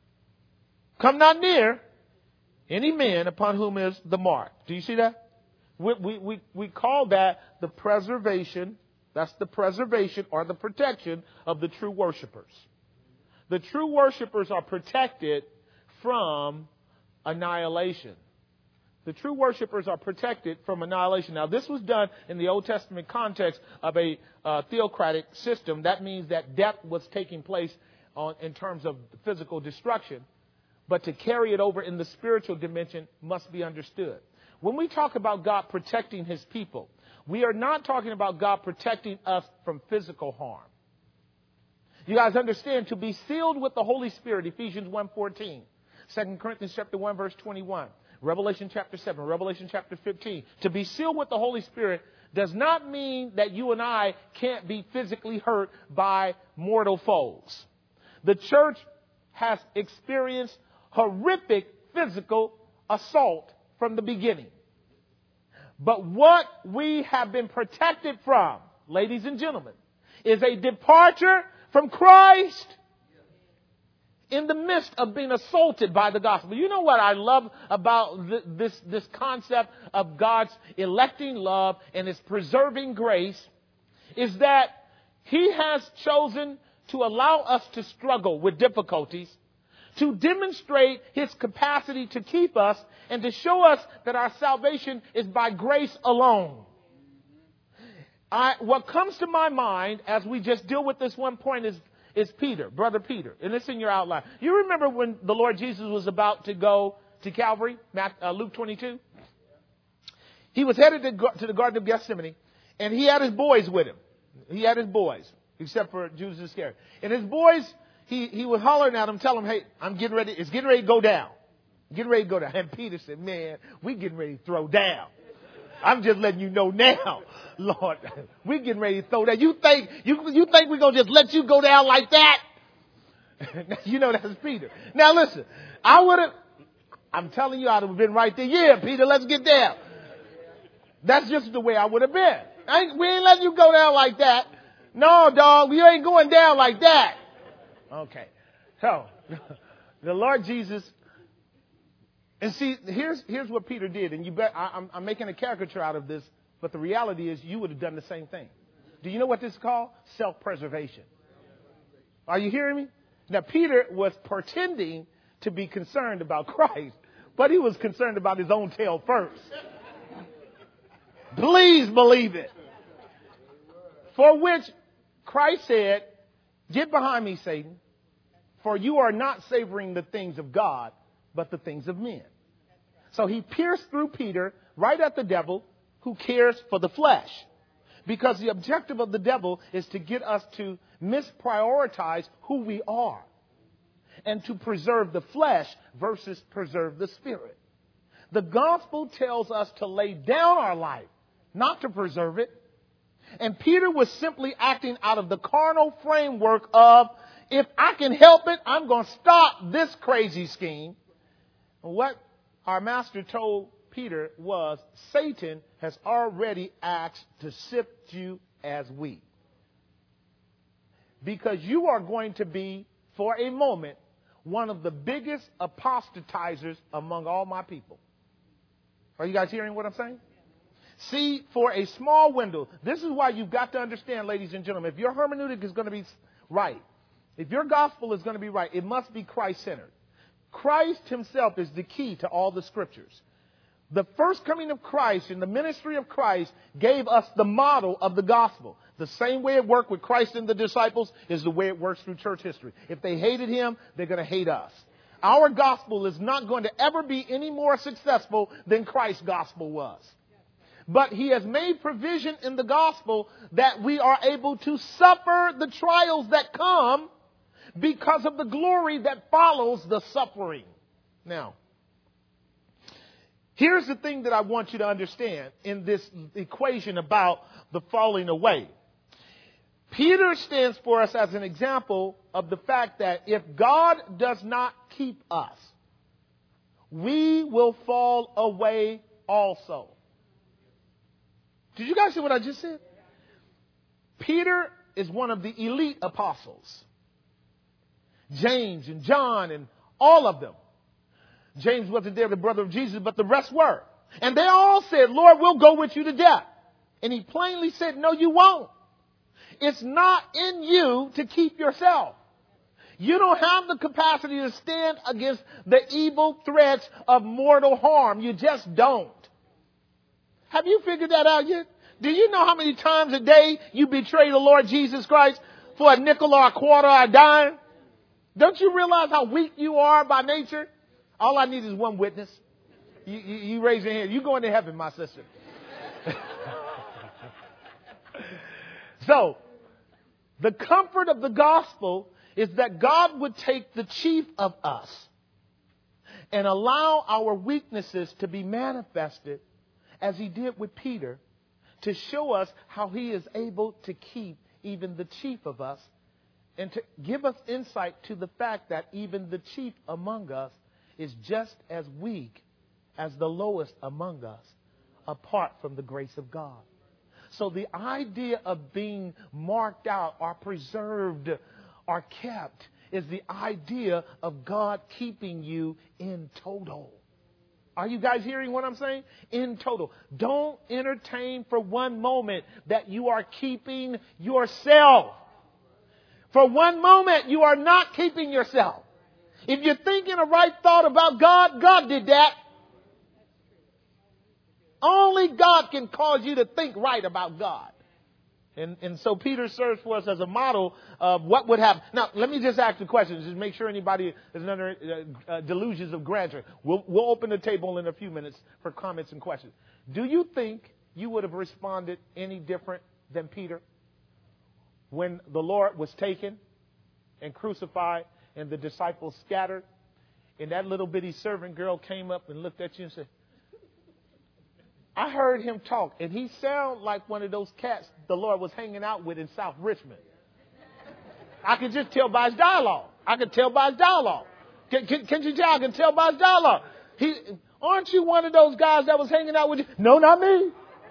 any man upon whom is the mark. Do you see that? We call that the preservation. That's the preservation or the protection of the true worshipers. The true worshipers are protected from annihilation. The true worshipers are protected from annihilation. Now, this was done in the Old Testament context of a theocratic system. That means that death was taking place in terms of physical destruction. But to carry it over in the spiritual dimension must be understood. When we talk about God protecting His people, we are not talking about God protecting us from physical harm. You guys understand, to be sealed with the Holy Spirit, Ephesians 1:14, 2 Corinthians chapter 1, verse 21. Revelation chapter 7, Revelation chapter 15. To be sealed with the Holy Spirit does not mean that you and I can't be physically hurt by mortal foes. The church has experienced horrific physical assault from the beginning. But what we have been protected from, ladies and gentlemen, is a departure from Christ in the midst of being assaulted by the gospel. You know what I love about this concept of God's electing love and His preserving grace is that He has chosen to allow us to struggle with difficulties, to demonstrate His capacity to keep us and to show us that our salvation is by grace alone. What comes to my mind as we just deal with this one point is Peter, Brother Peter. And it's in your outline. You remember when the Lord Jesus was about to go to Calvary, Luke 22? He was headed to the Garden of Gethsemane, and he had his boys with him. He had his boys, except for Judas Iscariot. And his boys, he was hollering at them, telling them, hey, it's getting ready to go down. Getting ready to go down. And Peter said, man, we getting ready to throw down. I'm just letting you know now, Lord, we're getting ready to throw that. You think we're going to just let you go down like that? You know, that's Peter. Now listen, I'm telling you, I'd have been right there. Yeah, Peter, let's get down. That's just the way I would have been. We ain't letting you go down like that. No, dog, you ain't going down like that. Okay. So, the Lord Jesus. And see, here's what Peter did. And I'm making a caricature out of this, but the reality is you would have done the same thing. Do you know what this is called? Self-preservation. Are you hearing me? Now, Peter was pretending to be concerned about Christ, but he was concerned about his own tail first. Please believe it. For which Christ said, Get behind me, Satan, for you are not savoring the things of God, but the things of men. So he pierced through Peter right at the devil who cares for the flesh. Because the objective of the devil is to get us to misprioritize who we are and to preserve the flesh versus preserve the spirit. The gospel tells us to lay down our life, not to preserve it. And Peter was simply acting out of the carnal framework of, if I can help it, I'm going to stop this crazy scheme. What our master told Peter was, Satan has already asked to sift you as wheat. Because you are going to be, for a moment, one of the biggest apostatizers among all my people. Are you guys hearing what I'm saying? See, for a small window, this is why you've got to understand, ladies and gentlemen, if your hermeneutic is going to be right, if your gospel is going to be right, it must be Christ-centered. Christ himself is the key to all the scriptures. The first coming of Christ and the ministry of Christ gave us the model of the gospel. The same way it worked with Christ and the disciples is the way it works through church history. If they hated him, they're going to hate us. Our gospel is not going to ever be any more successful than Christ's gospel was. But he has made provision in the gospel that we are able to suffer the trials that come because of the glory that follows the suffering. Now, here's the thing that I want you to understand in this equation about the falling away. Peter stands for us as an example of the fact that if God does not keep us, we will fall away also. Did you guys see what I just said? Peter is one of the elite apostles. James and John and all of them. James wasn't there, the brother of Jesus, but the rest were. And they all said, Lord, we'll go with you to death. And he plainly said, no, you won't. It's not in you to keep yourself. You don't have the capacity to stand against the evil threats of mortal harm. You just don't. Have you figured that out yet? Do you know how many times a day you betray the Lord Jesus Christ for a nickel or a quarter or a dime? Don't you realize how weak you are by nature? All I need is one witness. You raise your hand. You going to heaven, my sister. So, the comfort of the gospel is that God would take the chief of us and allow our weaknesses to be manifested as he did with Peter, to show us how he is able to keep even the chief of us and to give us insight to the fact that even the chief among us is just as weak as the lowest among us apart from the grace of God. So the idea of being marked out or preserved or kept is the idea of God keeping you in total. Are you guys hearing what I'm saying? In total. Don't entertain for one moment that you are keeping yourself. For one moment, you are not keeping yourself. If you're thinking a right thought about God, God did that. Only God can cause you to think right about God. And so Peter serves for us as a model of what would happen. Now, let me just ask the question, just make sure anybody is under delusions of grandeur. We'll open the table in a few minutes for comments and questions. Do you think you would have responded any different than Peter when the Lord was taken and crucified and the disciples scattered and that little bitty servant girl came up and looked at you and said, I heard him talk, and he sounded like one of those cats the Lord was hanging out with in South Richmond. I could just tell by his dialogue. Can you tell? I can tell by his dialogue. Aren't you one of those guys that was hanging out with you? No, not me.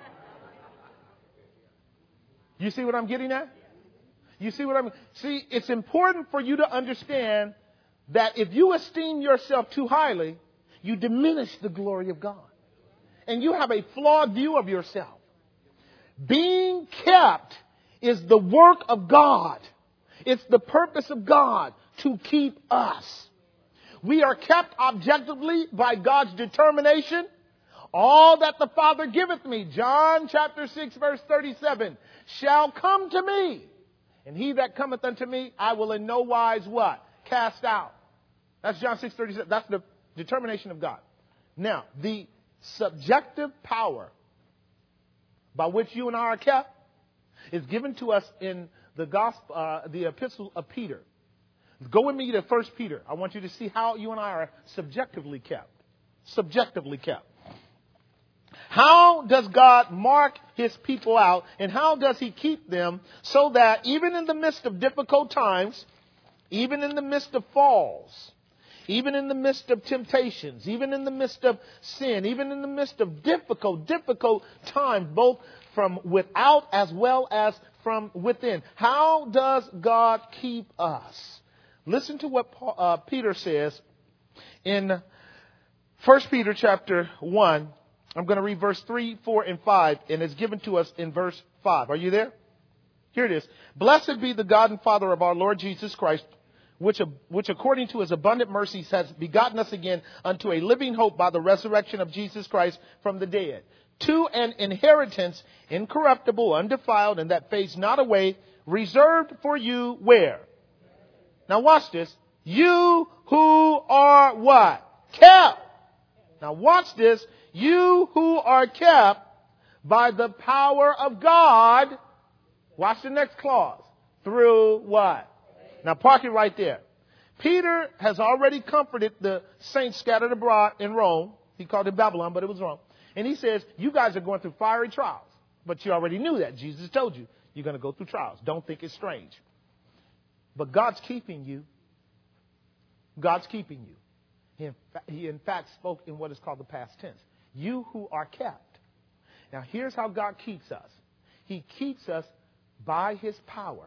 You see what I'm getting at? You see what I mean? See, it's important for you to understand that if you esteem yourself too highly, you diminish the glory of God. And you have a flawed view of yourself. Being kept is the work of God. It's the purpose of God to keep us. We are kept objectively by God's determination. All that the Father giveth me, John chapter 6 verse 37, shall come to me. And he that cometh unto me, I will in no wise what? Cast out. That's John 6:37. That's the determination of God. Now, the subjective power by which you and I are kept is given to us in the gospel, the epistle of Peter. Go with me to 1 Peter. I want you to see how you and I are subjectively kept. Subjectively kept. How does God mark his people out, and how does he keep them so that even in the midst of difficult times, even in the midst of falls, even in the midst of temptations, even in the midst of sin, even in the midst of difficult times, both from without as well as from within, how does God keep us? Listen to what Peter says in 1 Peter chapter 1. I'm going to read verse 3, 4, and 5, and it's given to us in verse 5. Are you there? Here it is. Blessed be the God and Father of our Lord Jesus Christ, which according to his abundant mercies has begotten us again unto a living hope by the resurrection of Jesus Christ from the dead, to an inheritance incorruptible, undefiled, and that fades not away, reserved for you where? Now watch this. You who are what? Kept. Now watch this. You who are kept by the power of God. Watch the next clause. Through what? Now park it right there. Peter has already comforted the saints scattered abroad in Rome. He called it Babylon, but it was wrong. And he says, you guys are going through fiery trials. But you already knew that. Jesus told you, you're going to go through trials. Don't think it's strange. But God's keeping you. God's keeping you. He in fact spoke in what is called the past tense. You who are kept. Now here's how God keeps us. He keeps us by his power.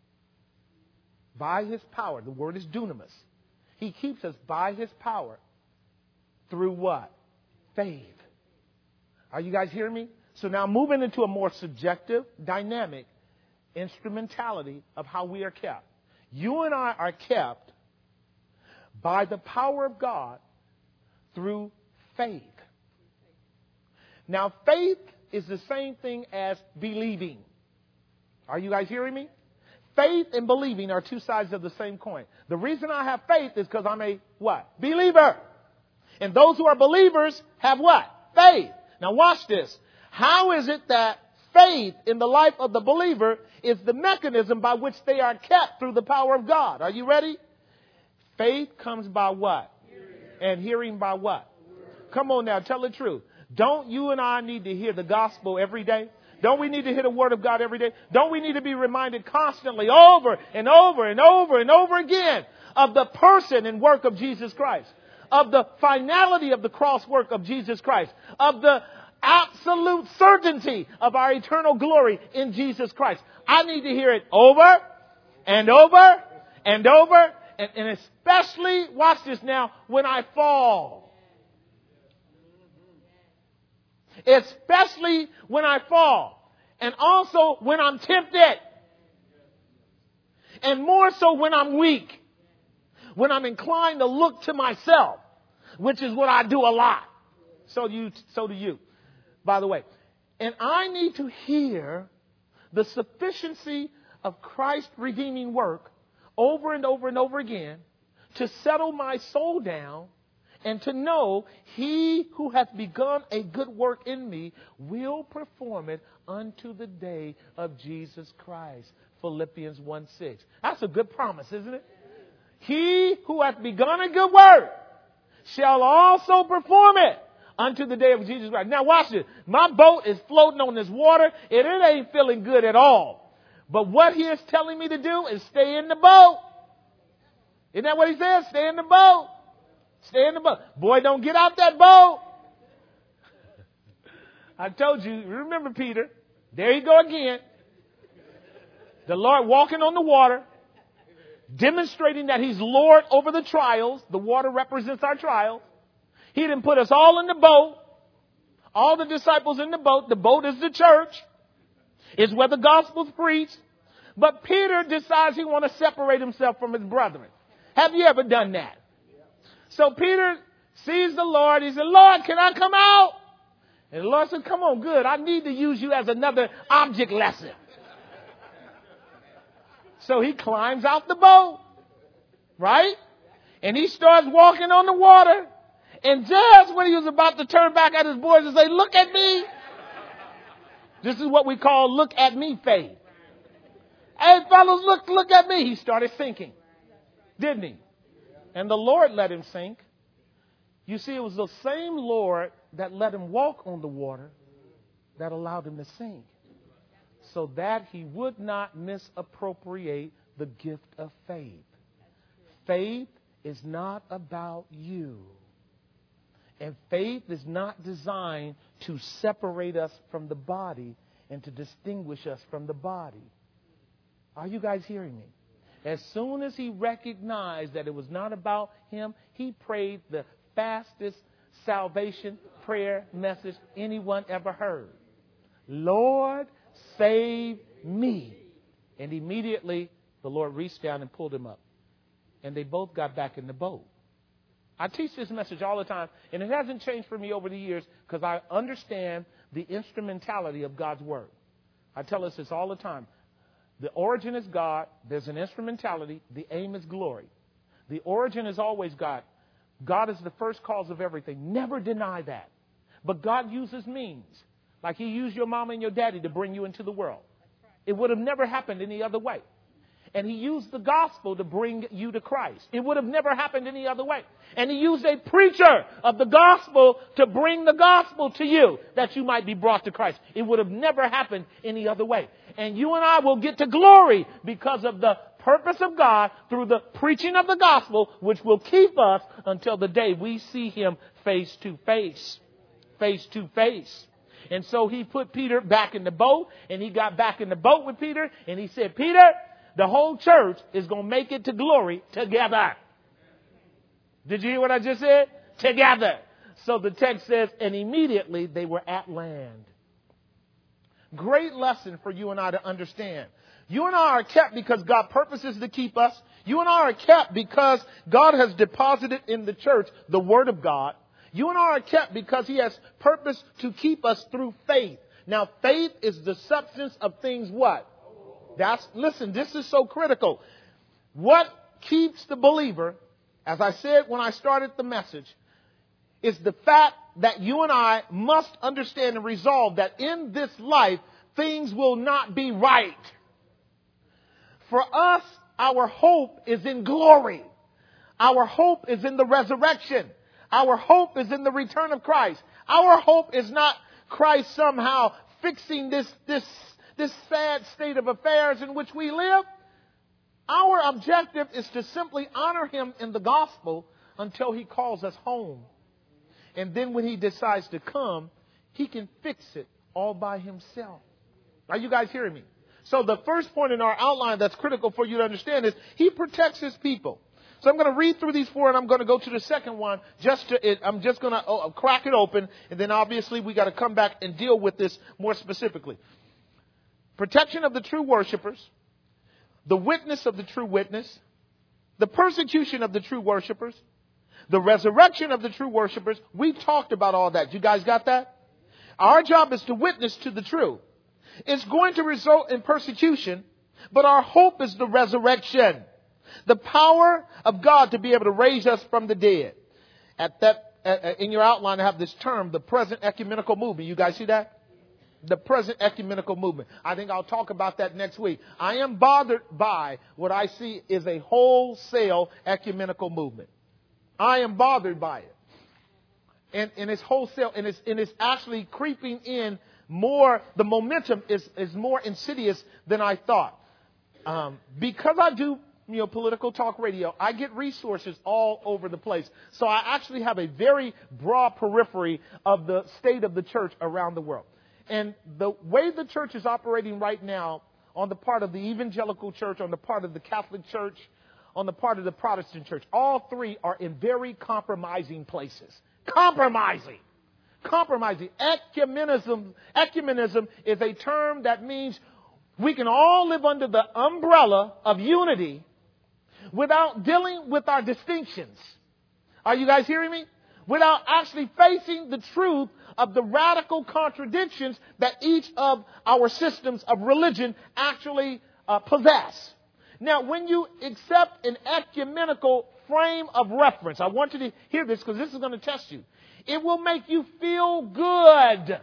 By his power. The word is dunamis. He keeps us by his power. Through what? Faith. Are you guys hearing me? So now moving into a more subjective, dynamic instrumentality of how we are kept. You and I are kept by the power of God through faith. Now, faith is the same thing as believing. Are you guys hearing me? Faith and believing are two sides of the same coin. The reason I have faith is because I'm a what? Believer. And those who are believers have what? Faith. Now watch this. How is it that faith in the life of the believer is the mechanism by which they are kept through the power of God? Are you ready? Faith comes by what? And hearing by what? Come on now, tell the truth. Don't you and I need to hear the gospel every day? Don't we need to hear the word of God every day? Don't we need to be reminded constantly over and over and over and over again of the person and work of Jesus Christ, of the finality of the cross work of Jesus Christ, of the absolute certainty of our eternal glory in Jesus Christ? I need to hear it over and over and over, and especially, watch this now, when I fall. Especially when I fall. And also when I'm tempted. And more so when I'm weak. When I'm inclined to look to myself. Which is what I do a lot. So do you. By the way. And I need to hear the sufficiency of Christ's redeeming work over and over and over again to settle my soul down and to know he who hath begun a good work in me will perform it unto the day of Jesus Christ. Philippians 1:6. That's a good promise, isn't it? He who hath begun a good work shall also perform it unto the day of Jesus Christ. Now watch this. My boat is floating on this water and it ain't feeling good at all. But what he is telling me to do is stay in the boat. Isn't that what he says? Stay in the boat. Stay in the boat. Boy, don't get out that boat. I told you, remember Peter. There you go again. The Lord walking on the water, demonstrating that he's Lord over the trials. The water represents our trials. He didn't put us all in the boat. All the disciples in the boat. The boat is the church. It's where the gospel's preached. But Peter decides he wants to separate himself from his brethren. Have you ever done that? So Peter sees the Lord. He said, Lord, can I come out? And the Lord said, come on, good. I need to use you as another object lesson. So he climbs out the boat, right? And he starts walking on the water. And just when he was about to turn back at his boys and say, look at me. This is what we call look at me faith. Hey, fellas, look at me. He started sinking, didn't he? And the Lord let him sink. You see, it was the same Lord that let him walk on the water that allowed him to sink, so that he would not misappropriate the gift of faith. Faith is not about you. And faith is not designed to separate us from the body and to distinguish us from the body. Are you guys hearing me? As soon as he recognized that it was not about him, he prayed the fastest salvation prayer message anyone ever heard. Lord, save me. And immediately the Lord reached down and pulled him up. And they both got back in the boat. I teach this message all the time, and it hasn't changed for me over the years because I understand the instrumentality of God's word. I tell us this all the time. The origin is God. There's an instrumentality. The aim is glory. The origin is always God. God is the first cause of everything. Never deny that. But God uses means. Like he used your mama and your daddy to bring you into the world. It would have never happened any other way. And he used the gospel to bring you to Christ. It would have never happened any other way. And he used a preacher of the gospel to bring the gospel to you that you might be brought to Christ. It would have never happened any other way. And you and I will get to glory because of the purpose of God through the preaching of the gospel, which will keep us until the day we see him face to face. Face to face. And so he put Peter back in the boat, and he got back in the boat with Peter, and he said, Peter, the whole church is going to make it to glory together. Did you hear what I just said? Together. So the text says, and immediately they were at land. Great lesson for you and I to understand. You and I are kept because God purposes to keep us. You and I are kept because God has deposited in the church the Word of God. You and I are kept because he has purpose to keep us through faith. Now, faith is the substance of things what? Listen, this is so critical. What keeps the believer, as I said when I started the message, is the fact that you and I must understand and resolve that in this life, things will not be right. For us, our hope is in glory. Our hope is in the resurrection. Our hope is in the return of Christ. Our hope is not Christ somehow fixing this sad state of affairs in which we live. Our objective is to simply honor him in the gospel until he calls us home. And then when he decides to come, he can fix it all by himself. Are you guys hearing me? So the first point in our outline that's critical for you to understand is he protects his people. So I'm going to read through these four, and I'm going to go to the second one. I'm just going to crack it open, and then obviously we got to come back and deal with this more specifically. Protection of the true worshipers, the witness of the true witness, the persecution of the true worshipers, the resurrection of the true worshipers. We talked about all that. You guys got that? Our job is to witness to the true. It's going to result in persecution, but our hope is the resurrection. The power of God to be able to raise us from the dead. In your outline, I have this term, the present ecumenical movement. You guys see that? The present ecumenical movement. I think I'll talk about that next week. I am bothered by what I see is a wholesale ecumenical movement. I am bothered by it. And it's wholesale, and it's actually creeping in more. The momentum is more insidious than I thought. Because I do political talk radio, I get resources all over the place. So I actually have a very broad periphery of the state of the church around the world. And the way the church is operating right now, on the part of the evangelical church, on the part of the Catholic Church, on the part of the Protestant church, all three are in very compromising places. Compromising. Ecumenism is a term that means we can all live under the umbrella of unity without dealing with our distinctions. Are you guys hearing me? Without actually facing the truth of the radical contradictions that each of our systems of religion actually possess. Now, when you accept an ecumenical frame of reference, I want you to hear this because this is going to test you. It will make you feel good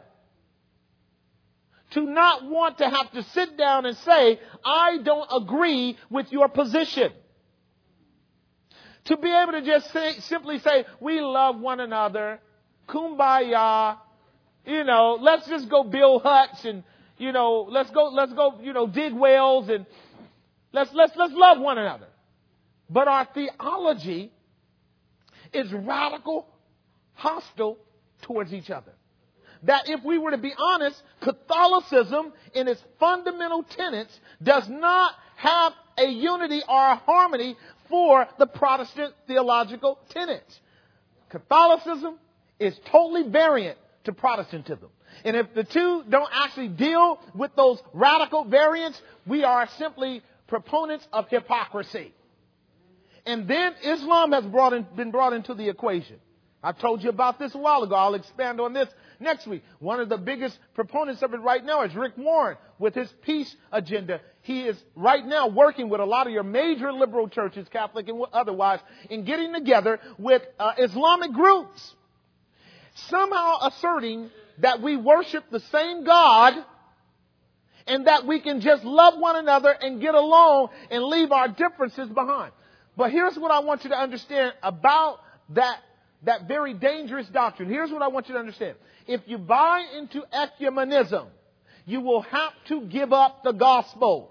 to not want to have to sit down and say, I don't agree with your position. To be able to just simply say, we love one another, kumbaya, let's just go build huts and, let's go, dig wells and let's love one another. But our theology is radical, hostile towards each other. That if we were to be honest, Catholicism in its fundamental tenets does not have a unity or a harmony for the Protestant theological tenets. Catholicism is totally variant to Protestantism. And if the two don't actually deal with those radical variants, we are simply proponents of hypocrisy. And then Islam has been brought into the equation. I told you about this a while ago. I'll expand on this next week. One of the biggest proponents of it right now is Rick Warren with his peace agenda. He is right now working with a lot of your major liberal churches, Catholic and otherwise, in getting together with Islamic groups, somehow asserting that we worship the same God and that we can just love one another and get along and leave our differences behind. But here's what I want you to understand about that very dangerous doctrine. Here's what I want you to understand. If you buy into ecumenism, you will have to give up the gospel.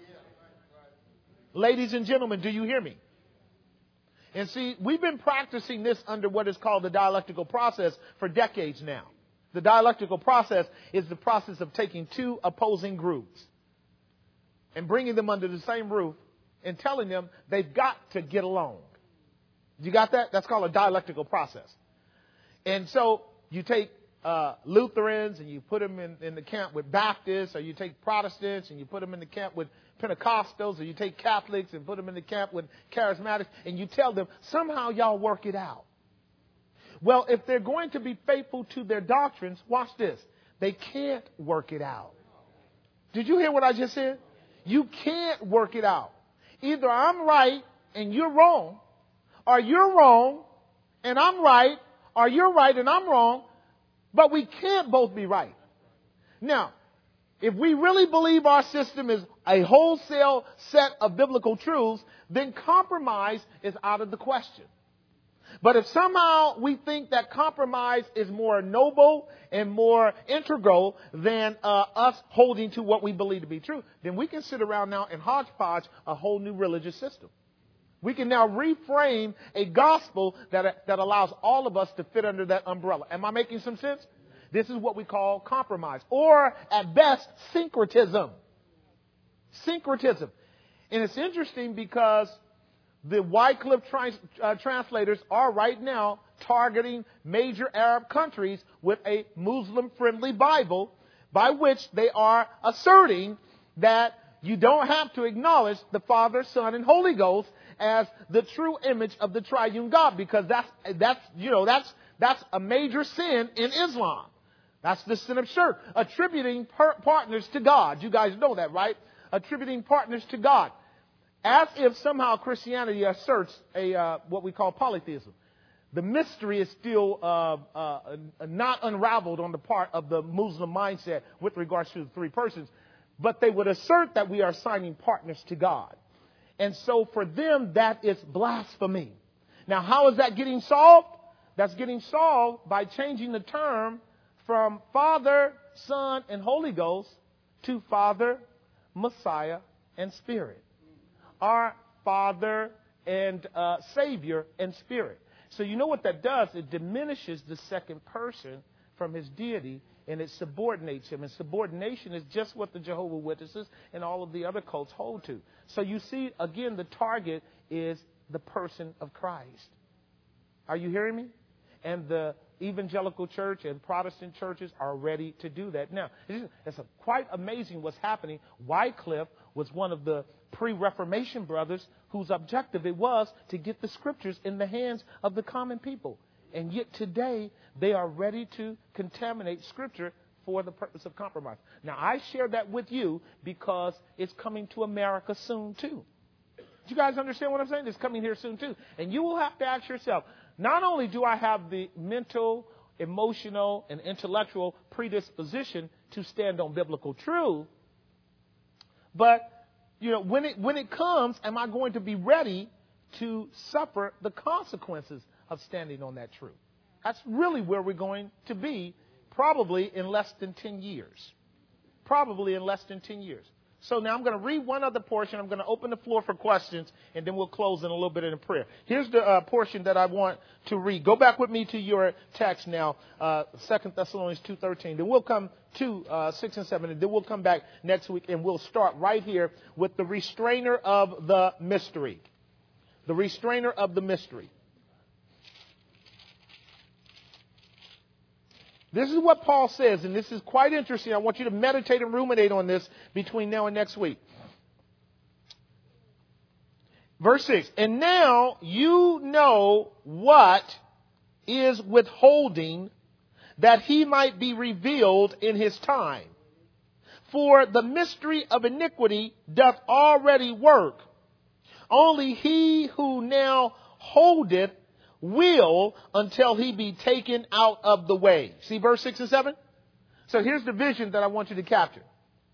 Ladies and gentlemen, do you hear me? And see, we've been practicing this under what is called the dialectical process for decades now. The dialectical process is the process of taking two opposing groups and bringing them under the same roof and telling them they've got to get along. You got that? That's called a dialectical process. And so you take Lutherans and you put them in the camp with Baptists, or you take Protestants and you put them in the camp with Pentecostals, or you take Catholics and put them in the camp with Charismatics, and you tell them, somehow y'all work it out. Well, if they're going to be faithful to their doctrines, watch this. They can't work it out. Did you hear what I just said? You can't work it out. Either I'm right and you're wrong, or you're wrong and I'm right, or you're right and I'm wrong, but we can't both be right. Now, if we really believe our system is a wholesale set of biblical truths, then compromise is out of the question. But if somehow we think that compromise is more noble and more integral than us holding to what we believe to be true, then we can sit around now and hodgepodge a whole new religious system. We can now reframe a gospel that allows all of us to fit under that umbrella. Am I making some sense? This is what we call compromise, or at best, syncretism. Syncretism. And it's interesting because the Wycliffe translators are right now targeting major Arab countries with a Muslim-friendly Bible, by which they are asserting that you don't have to acknowledge the Father, Son, and Holy Ghost as the true image of the triune God, because that's a major sin in Islam. That's the sin of shirk, attributing partners to God. You guys know that, right? Attributing partners to God, as if somehow Christianity asserts what we call polytheism. The mystery is still not unraveled on the part of the Muslim mindset with regards to the three persons, but they would assert that we are assigning partners to God. And so for them, that is blasphemy. Now, how is that getting solved? That's getting solved by changing the term from Father, Son, and Holy Ghost to Father, Messiah, and Spirit. Our Father and Savior and Spirit. So you know what that does? It diminishes the second person from his deity, and it subordinates him. And subordination is just what the Jehovah's Witnesses and all of the other cults hold to. So you see, again, the target is the person of Christ. Are you hearing me? And the evangelical church and Protestant churches are ready to do that. Now, it's quite amazing what's happening. Wycliffe was one of the pre-Reformation brothers whose objective it was to get the scriptures in the hands of the common people. And yet today, they are ready to contaminate scripture for the purpose of compromise. Now, I share that with you because it's coming to America soon, too. Do you guys understand what I'm saying? It's coming here soon too. And you will have to ask yourself, not only do I have the mental, emotional, and intellectual predisposition to stand on biblical truth, but when it comes, am I going to be ready to suffer the consequences of standing on that truth? That's really where we're going to be, probably in less than 10 years. Probably in less than 10 years. So now I'm going to read one other portion. I'm going to open the floor for questions, and then we'll close in a little bit in a prayer. Here's the portion that I want to read. Go back with me to your text now, 2 Thessalonians 2:13. Then we'll come to 6 and 7, and then we'll come back next week, and we'll start right here with the restrainer of the mystery. The restrainer of the mystery. This is what Paul says, and this is quite interesting. I want you to meditate and ruminate on this between now and next week. Verse 6, and now you know what is withholding, that he might be revealed in his time. For the mystery of iniquity doth already work. Only he who now holdeth will until he be taken out of the way. See verse 6 and 7? So here's the vision that I want you to capture.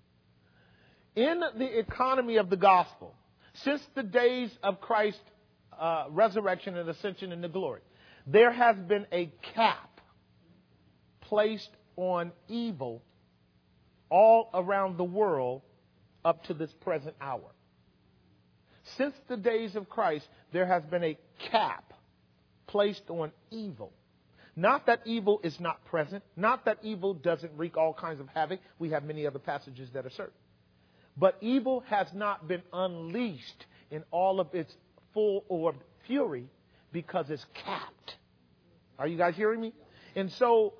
In the economy of the gospel, since the days of Christ's resurrection and ascension into glory, there has been a cap placed on evil all around the world up to this present hour. Since the days of Christ, there has been a cap placed on evil. Not that evil is not present. Not that evil doesn't wreak all kinds of havoc. We have many other passages that are certain. But evil has not been unleashed in all of its full-orbed fury because it's capped. Are you guys hearing me? And so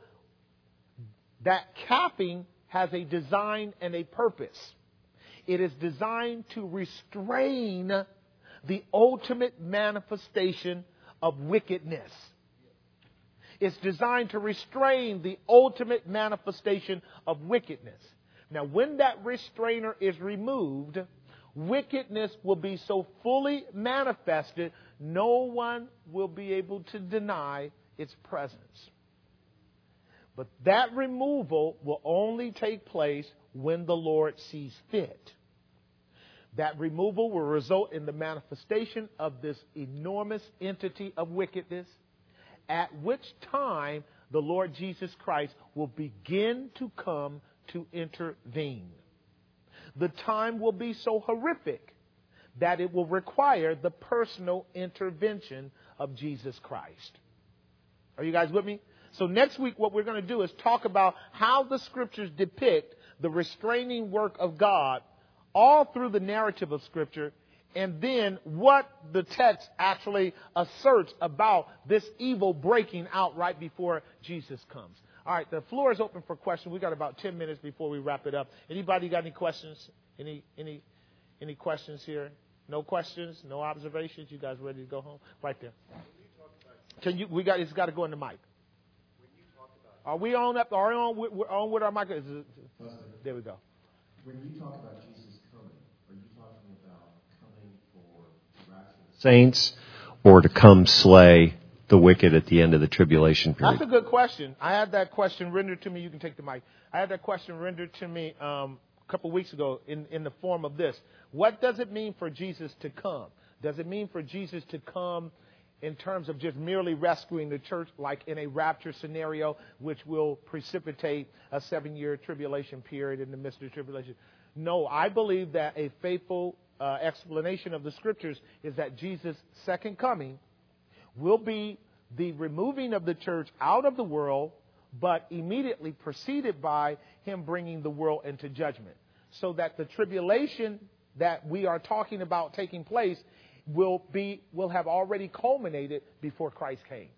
that capping has a design and a purpose. It is designed to restrain the ultimate manifestation of wickedness. It's designed to restrain the ultimate manifestation of wickedness. Now, when that restrainer is removed, wickedness will be so fully manifested, no one will be able to deny its presence. But that removal will only take place when the Lord sees fit. That removal will result in the manifestation of this enormous entity of wickedness, at which time the Lord Jesus Christ will begin to come to intervene. The time will be so horrific that it will require the personal intervention of Jesus Christ. Are you guys with me? So next week what we're going to do is talk about how the scriptures depict the restraining work of God all through the narrative of Scripture, and then what the text actually asserts about this evil breaking out right before Jesus comes. All right, the floor is open for questions. We got about 10 minutes before we wrap it up. Anybody got any questions? Any questions here? No questions? No observations? You guys ready to go home? Right there. It's got to go in the mic. Are we on up? Are we on with our mic? There we go.
When you talk about Jesus coming, are you talking about coming for the rapture of the saints, or to come slay the wicked at the end of the tribulation period?
That's a good question. I had that question rendered to me. You can take the mic. I had that question rendered to me a couple of weeks ago in the form of this. What does it mean for Jesus to come? Does it mean for Jesus to come in terms of just merely rescuing the church, like in a rapture scenario, which will precipitate a 7-year tribulation period in the midst of the tribulation? No, I believe that a faithful explanation of the scriptures is that Jesus' second coming will be the removing of the church out of the world, but immediately preceded by him bringing the world into judgment. So that the tribulation that we are talking about taking place will have already culminated before Christ came.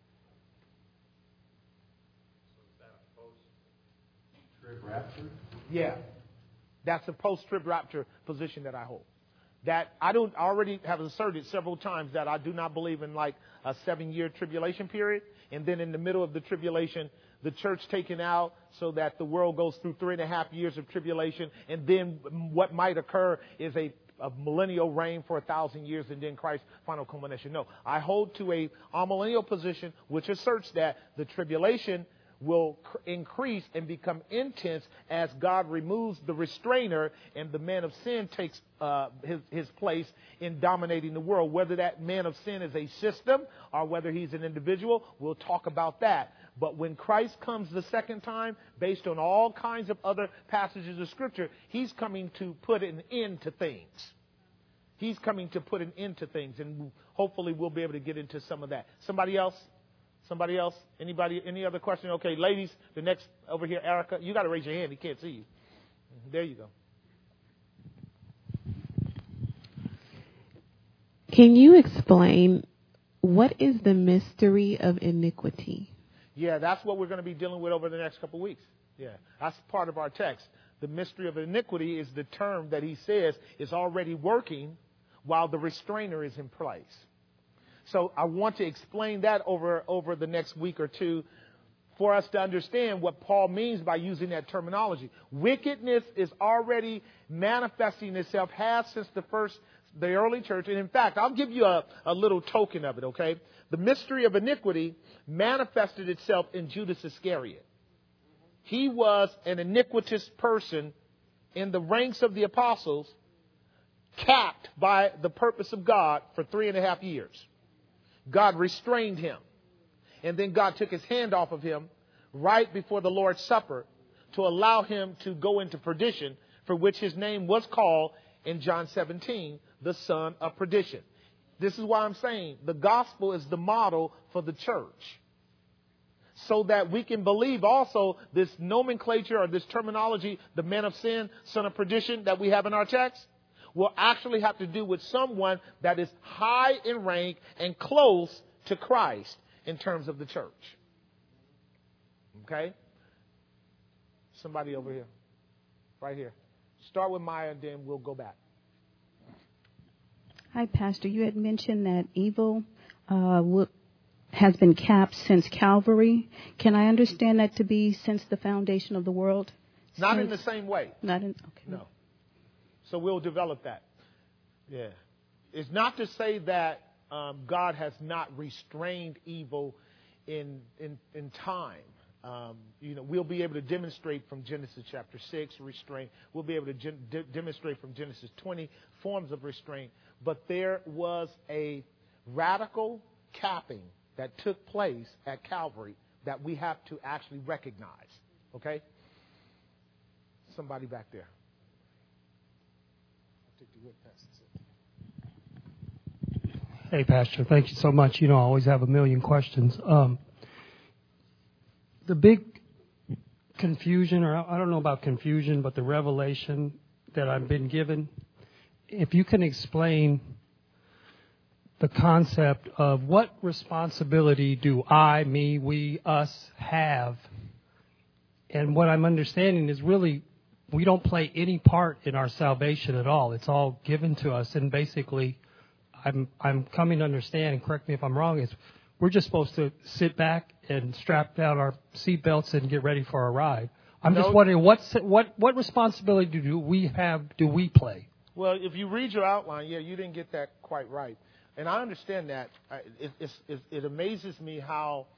So is that a post-trib rapture?
Yeah. That's a post-trib rapture position that I hold. That I already have asserted several times that I do not believe in like a 7-year tribulation period, and then in the middle of the tribulation, the church taken out so that the world goes through 3.5 years of tribulation, and then what might occur is a millennial reign for 1,000 years and then Christ's final culmination. No, I hold to a amillennial position which asserts that the tribulation will increase and become intense as God removes the restrainer and the man of sin takes his place in dominating the world. Whether that man of sin is a system or whether he's an individual, we'll talk about that. But when Christ comes the second time, based on all kinds of other passages of Scripture, he's coming to put an end to things. He's coming to put an end to things, and hopefully we'll be able to get into some of that. Somebody else? Somebody else? Anybody? Any other question? Okay, ladies, the next over here, Erica. You got to raise your hand. He can't see you. There you go.
Can you explain what is the mystery of iniquity?
Yeah, that's what we're going to be dealing with over the next couple of weeks. Yeah, that's part of our text. The mystery of iniquity is the term that he says is already working while the restrainer is in place. So I want to explain that over the next week or two for us to understand what Paul means by using that terminology. Wickedness is already manifesting itself, has since the early church. And in fact, I'll give you a little token of it, okay? The mystery of iniquity manifested itself in Judas Iscariot. He was an iniquitous person in the ranks of the apostles, capped by the purpose of God for 3.5 years. God restrained him. And then God took his hand off of him right before the Lord's Supper to allow him to go into perdition, for which his name was called in John 17, the son of perdition. This is why I'm saying the gospel is the model for the church, so that we can believe also this nomenclature or this terminology, the man of sin, son of perdition, that we have in our text, will actually have to do with someone that is high in rank and close to Christ in terms of the church. Okay? Somebody over here. Right here. Start with Maya and then we'll go back.
Hi, Pastor. You had mentioned that evil has been capped since Calvary. Can I understand that to be since the foundation of the world?
Not in the same way.
Okay.
No. So we'll develop that. Yeah. It's not to say that God has not restrained evil in time. We'll be able to demonstrate from Genesis chapter 6 restraint. We'll be able to demonstrate from Genesis 20 forms of restraint. But there was a radical capping that took place at Calvary that we have to actually recognize. Okay? Somebody back there.
Hey, Pastor, thank you so much. I always have a million questions. The big confusion, or I don't know about confusion, but the revelation that I've been given, if you can explain the concept of what responsibility do I, me, we, us have, and what I'm understanding is really we don't play any part in our salvation at all. It's all given to us, and basically I'm coming to understand, and correct me if I'm wrong, is we're just supposed to sit back and strap down our seatbelts and get ready for a ride. I'm just wondering what responsibility do we play?
Well, if you read your outline, you didn't get that quite right, and I understand that. It amazes me how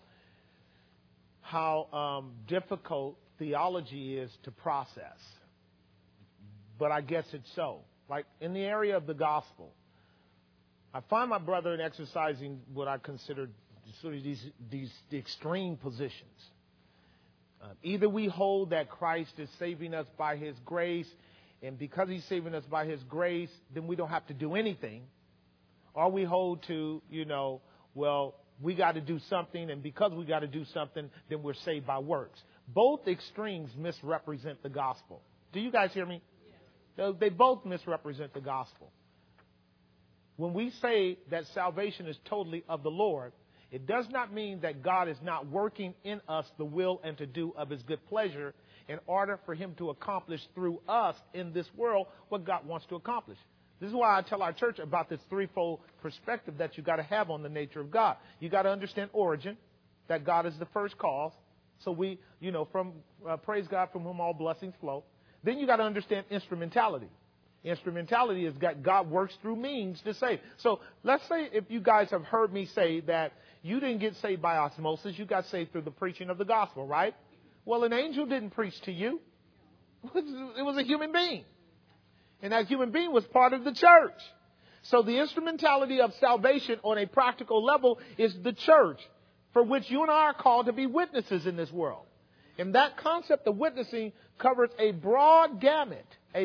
difficult theology is to process, but I guess it's so. Like in the area of the gospel, I find my brother in exercising what I consider sort of these extreme positions. Either we hold that Christ is saving us by His grace, and because He's saving us by His grace, then we don't have to do anything. Or we hold to, we got to do something, and because we got to do something, then we're saved by works. Both extremes misrepresent the gospel. Do you guys hear me? Yeah. They both misrepresent the gospel. When we say that salvation is totally of the Lord, it does not mean that God is not working in us the will and to do of His good pleasure in order for Him to accomplish through us in this world what God wants to accomplish. This is why I tell our church about this threefold perspective that you got to have on the nature of God. You got to understand origin, that God is the first cause. So we, praise God from whom all blessings flow. Then you got to understand instrumentality. Instrumentality is that God works through means to save. So let's say if you guys have heard me say that you didn't get saved by osmosis, you got saved through the preaching of the gospel, right? Well, an angel didn't preach to you. It was a human being. And that human being was part of the church. So the instrumentality of salvation on a practical level is the church, for which you and I are called to be witnesses in this world. And that concept of witnessing covers a broad gamut.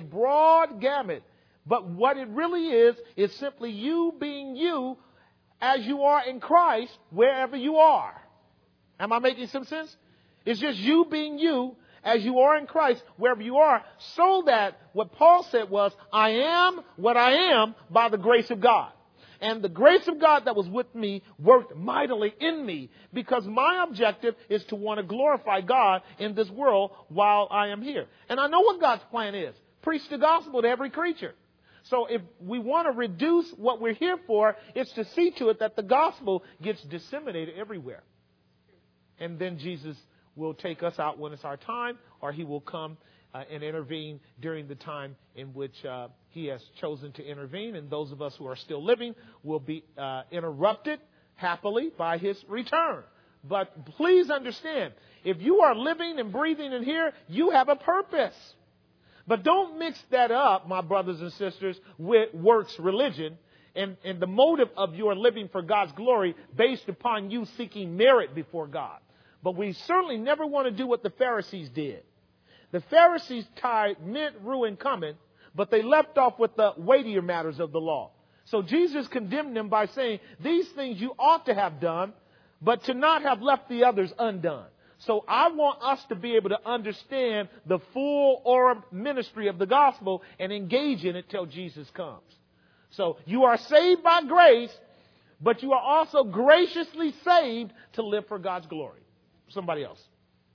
But what it really is simply you being you as you are in Christ wherever you are. Am I making some sense? It's just you being you as you are in Christ wherever you are, so that what Paul said was, I am what I am by the grace of God. And the grace of God that was with me worked mightily in me, because my objective is to want to glorify God in this world while I am here. And I know what God's plan is. Preach the gospel to every creature. So if we want to reduce what we're here for, it's to see to it that the gospel gets disseminated everywhere. And then Jesus will take us out when it's our time, or he will come and intervene during the time in which he has chosen to intervene. And those of us who are still living will be interrupted happily by his return. But please understand, if you are living and breathing in here, you have a purpose. But don't mix that up, my brothers and sisters, with works religion and the motive of your living for God's glory based upon you seeking merit before God. But we certainly never want to do what the Pharisees did. The Pharisees tied mint, rue, and cumin, but they left off with the weightier matters of the law. So Jesus condemned them by saying, these things you ought to have done, but to not have left the others undone. So I want us to be able to understand the full orbed ministry of the gospel and engage in it till Jesus comes. So you are saved by grace, but you are also graciously saved to live for God's glory. Somebody else.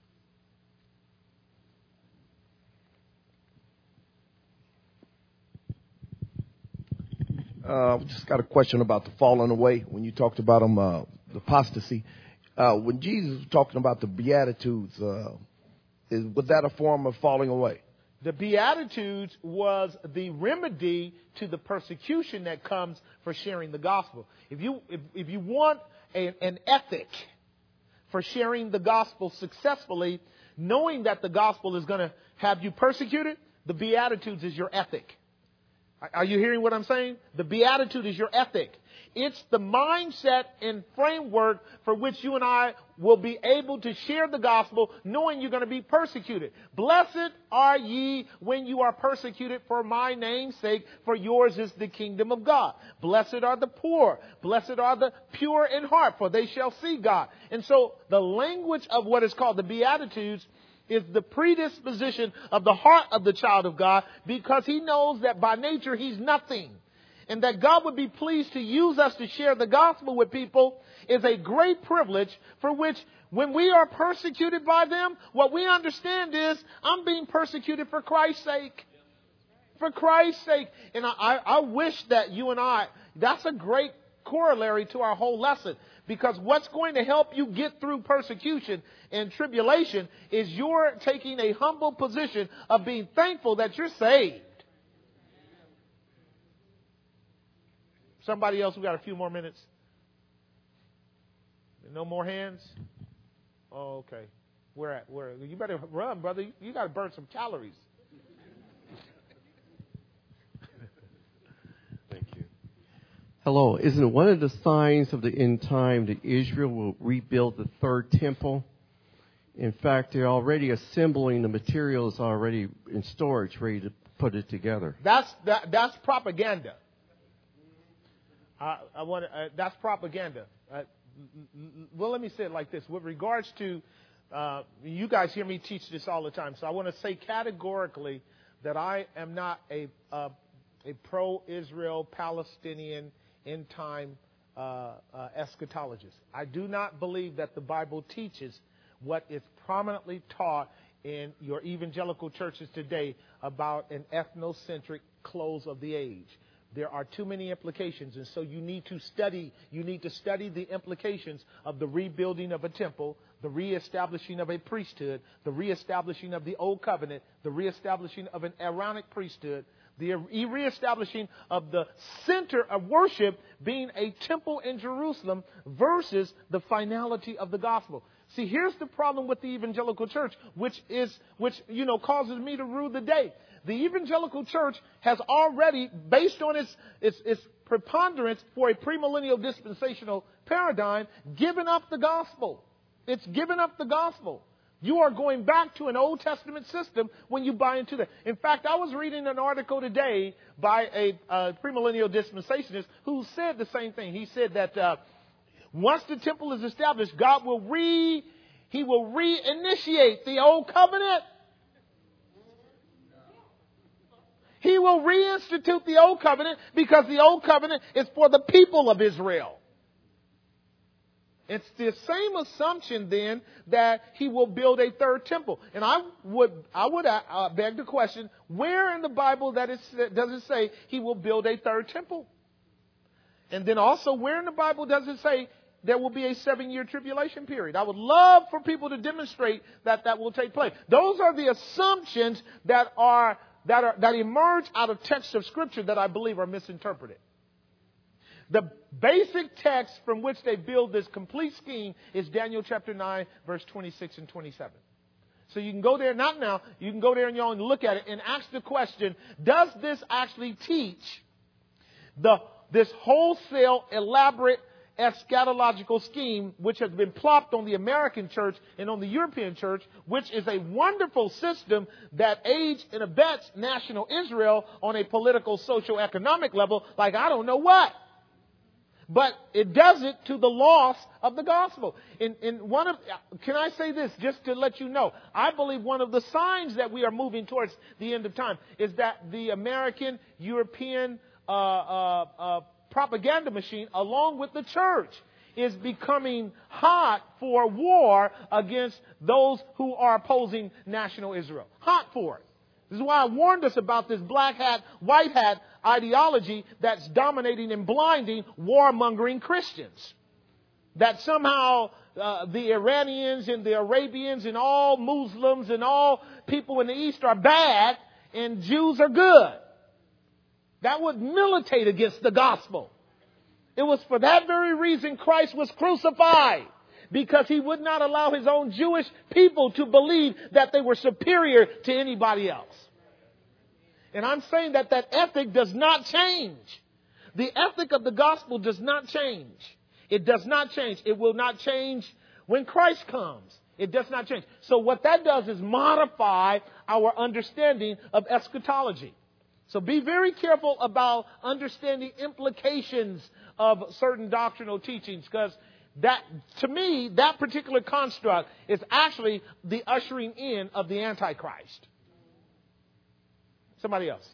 Just got a question about the falling away. When you talked about the apostasy, when Jesus was talking about the Beatitudes, was that a form of falling away?
The Beatitudes was the remedy to the persecution that comes for sharing the gospel. If you want an ethic for sharing the gospel successfully, knowing that the gospel is going to have you persecuted, the Beatitudes is your ethic. Are you hearing what I'm saying? The Beatitude is your ethic. It's the mindset and framework for which you and I will be able to share the gospel, knowing you're going to be persecuted. Blessed are ye when you are persecuted for my name's sake, for yours is the kingdom of God. Blessed are the poor. Blessed are the pure in heart, for they shall see God. And so the language of what is called the Beatitudes is the predisposition of the heart of the child of God, because he knows that by nature he's nothing. And that God would be pleased to use us to share the gospel with people is a great privilege, for which when we are persecuted by them, what we understand is I'm being persecuted for Christ's sake. For Christ's sake. And I wish that you and I, that's a great corollary to our whole lesson. Because what's going to help you get through persecution and tribulation is you're taking a humble position of being thankful that you're saved. Somebody else, we got a few more minutes. No more hands? Oh, okay. Where? You better run, brother. You got to burn some calories.
Thank you.
Hello. Isn't it one of the signs of the end time that Israel will rebuild the third temple? In fact, they're already assembling the materials already in storage, ready to put it together.
That's propaganda. That's propaganda. Well, let me say it like this. With regards to, you guys hear me teach this all the time, so I want to say categorically that I am not a pro-Israel, Palestinian, end-time eschatologist. I do not believe that the Bible teaches what is prominently taught in your evangelical churches today about an ethnocentric close of the age. There are too many implications, and so you need to study the implications of the rebuilding of a temple, the reestablishing of a priesthood, the reestablishing of the old covenant, the reestablishing of an Aaronic priesthood, The reestablishing of the center of worship being a temple in Jerusalem versus the finality of the gospel. See, here's the problem with the evangelical church, which causes me to rue the day. The evangelical church has already, based on its preponderance for a premillennial dispensational paradigm, given up the gospel. It's given up the gospel. You are going back to an Old Testament system when you buy into that. In fact, I was reading an article today by a premillennial dispensationalist who said the same thing. He said that once the temple is established, God will reinitiate the old covenant. He will reinstitute the old covenant because the old covenant is for the people of Israel. It's the same assumption then that he will build a third temple. And I would beg the question, where in the Bible does it say he will build a third temple? And then also, where in the Bible does it say there will be a 7-year tribulation period? I would love for people to demonstrate that will take place. Those are the assumptions that emerge out of texts of Scripture that I believe are misinterpreted. The basic text from which they build this complete scheme is Daniel chapter 9, verse 26 and 27. So you can go there, not now, you can go there on your own and look at it and ask the question, does this actually teach this wholesale, elaborate, eschatological scheme which has been plopped on the American church and on the European church, which is a wonderful system that aids and abets national Israel on a political, social, economic level like I don't know what. But it does it to the loss of the gospel. Can I say this just to let you know? I believe one of the signs that we are moving towards the end of time is that the American, European propaganda machine, along with the church, is becoming hot for war against those who are opposing national Israel. Hot for it. This is why I warned us about this black hat, white hat ideology that's dominating and blinding warmongering Christians. That somehow the Iranians and the Arabians and all Muslims and all people in the East are bad and Jews are good. That would militate against the gospel. It was for that very reason Christ was crucified. Because he would not allow his own Jewish people to believe that they were superior to anybody else. And I'm saying that ethic does not change. The ethic of the gospel does not change. It does not change. It will not change when Christ comes. It does not change. So what that does is modify our understanding of eschatology. So be very careful about understanding implications of certain doctrinal teachings, because that, to me, that particular construct is actually the ushering in of the Antichrist. Somebody else.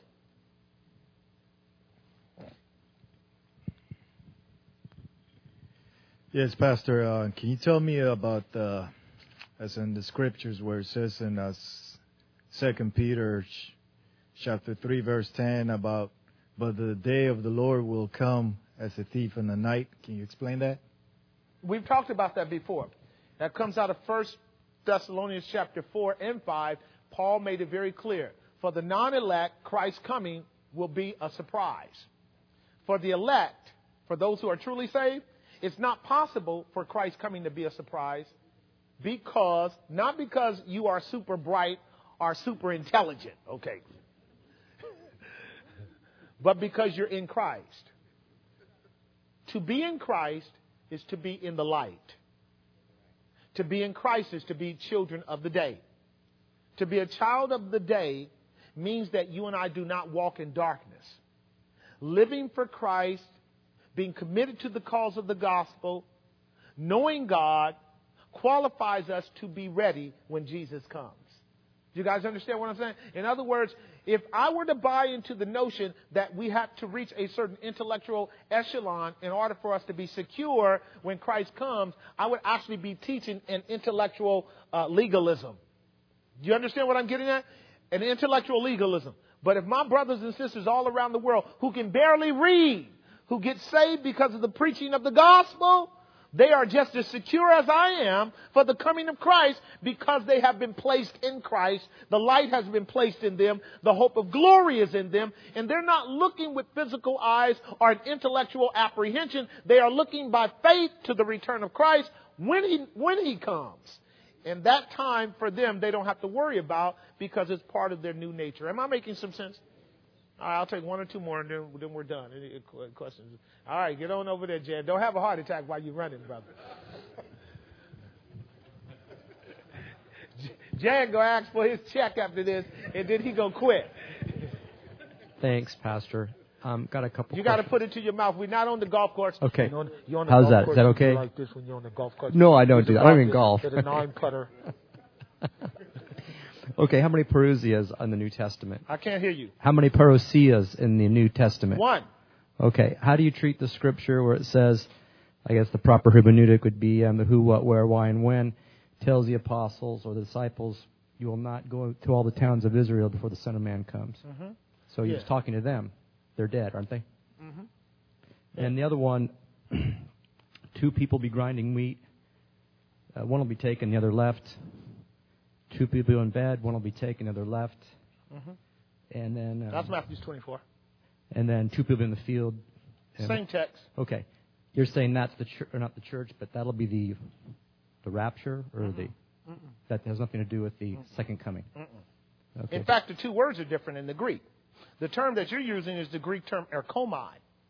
Yes, Pastor. Can you tell me about, as in the scriptures where it says in 2 Peter chapter 3, verse 10, about, but the day of the Lord will come as a thief in the night. Can you explain that?
We've talked about that before. That comes out of 1 Thessalonians chapter 4 and 5. Paul made it very clear. For the non-elect, Christ's coming will be a surprise. For the elect, for those who are truly saved, it's not possible for Christ's coming to be a surprise not because you are super bright or super intelligent, okay, but because you're in Christ. To be in Christ is to be in the light. To be in Christ is to be children of the day. To be a child of the day means that you and I do not walk in darkness. Living for Christ, being committed to the cause of the gospel, knowing God, qualifies us to be ready when Jesus comes. Do you guys understand what I'm saying? In other words, if I were to buy into the notion that we have to reach a certain intellectual echelon in order for us to be secure when Christ comes, I would actually be teaching an intellectual legalism. Do you understand what I'm getting at? An intellectual legalism. But if my brothers and sisters all around the world who can barely read, who get saved because of the preaching of the gospel, They are just as secure as I am for the coming of Christ because they have been placed in Christ. The light has been placed in them. The hope of glory is in them. And they're not looking with physical eyes or an intellectual apprehension. They are looking by faith to the return of Christ when he comes. And that time for them, they don't have to worry about because it's part of their new nature. Am I making some sense? All right, I'll take one or two more, and then we're done. Any questions? All right, get on over there, Jan. Don't have a heart attack while you're running, brother. Jan go ask for his check after this, and then he gonna quit.
Thanks, Pastor. Got a couple.
You got to put it to your mouth. We're not on the golf course.
Okay.
You're on the
How's
golf
that?
course.
Is that okay?
You like this when you're on the golf course.
No, I don't do that. I don't even golf.
Get a 9-putter.
Okay, how many parousias in the New Testament?
I can't hear you.
How many parousias in the New Testament?
1.
Okay, how do you treat the scripture where it says, I guess the proper hermeneutic would be the who, what, where, why, and when, tells the apostles or the disciples, you will not go to all the towns of Israel before the Son of Man comes. Mm-hmm. So he was talking to them. They're dead, aren't they? Mm-hmm. And the other one, 2 people be grinding wheat. One will be taken, the other left. 2 people in bed, one will be taken, the other left. Mm-hmm. And then
that's Matthew 24.
And then 2 people in the field.
Same text.
Okay, you're saying that's the church, or not the church, but that'll be the rapture, or that has nothing to do with the second coming. Okay.
In fact, the 2 words are different in the Greek. The term that you're using is the Greek term erkomai.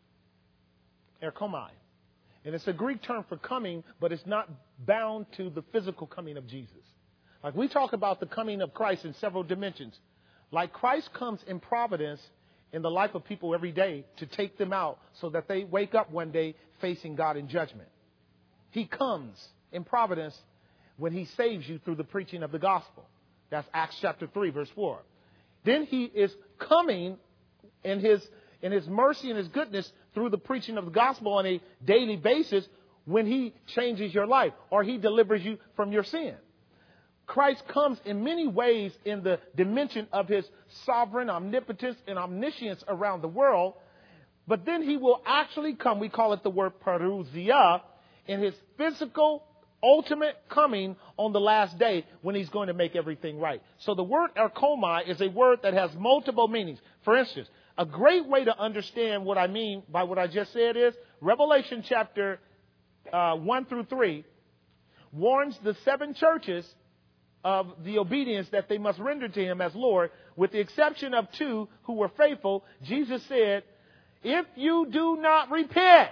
Erkomai. And it's a Greek term for coming, but it's not bound to the physical coming of Jesus. Like we talk about the coming of Christ in several dimensions. Like Christ comes in providence in the life of people every day to take them out so that they wake up one day facing God in judgment. He comes in providence when he saves you through the preaching of the gospel. That's Acts chapter 3, verse 4. Then he is coming in his mercy and his goodness through the preaching of the gospel on a daily basis when he changes your life or he delivers you from your sin. Christ comes in many ways in the dimension of his sovereign omnipotence and omniscience around the world. But then he will actually come, we call it the word parousia, in his physical ultimate coming on the last day when he's going to make everything right. So the word erkomai is a word that has multiple meanings. For instance, a great way to understand what I mean by what I just said is Revelation chapter 1 through 3 warns the 7 churches of the obedience that they must render to him as Lord, with the exception of 2 who were faithful. Jesus said, if you do not repent,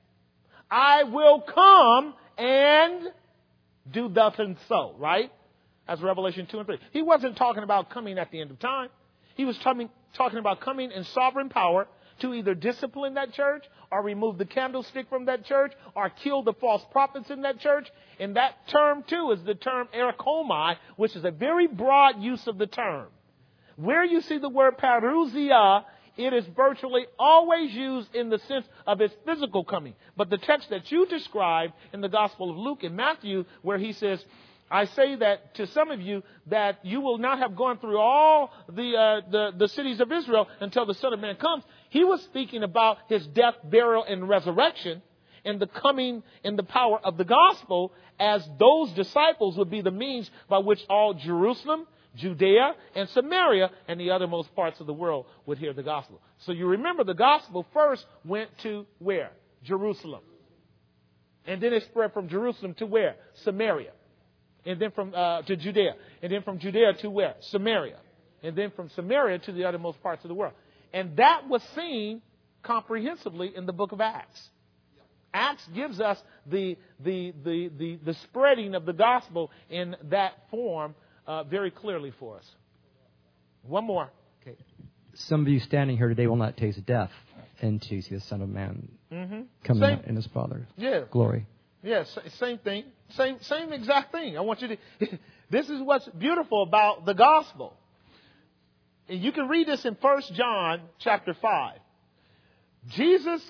I will come and do thus and so, right? That's Revelation 2 and 3. He wasn't talking about coming at the end of time. He was talking about coming in sovereign power to either discipline that church or remove the candlestick from that church or kill the false prophets in that church. And that term, too, is the term erkomai, which is a very broad use of the term. Where you see the word parousia, it is virtually always used in the sense of his physical coming. But the text that you described in the Gospel of Luke and Matthew, where he says, I say that to some of you that you will not have gone through all the cities of Israel until the Son of Man comes. He was speaking about his death, burial, and resurrection and the coming in the power of the gospel, as those disciples would be the means by which all Jerusalem, Judea, and Samaria, and the othermost parts of the world would hear the gospel. So you remember the gospel first went to where? Jerusalem. And then it spread from Jerusalem to where? Samaria. And then from to Judea. And then from Judea to where? Samaria. And then from Samaria to the othermost parts of the world. And that was seen comprehensively in the book of Acts. Acts gives us the spreading of the gospel in that form very clearly for us. One more.
Okay. Some of you standing here today will not taste death until you see the Son of Man coming out in his Father's glory.
Yes, same thing. Same exact thing. I want you to... This is what's beautiful about the gospel. And you can read this in 1 John chapter 5. Jesus'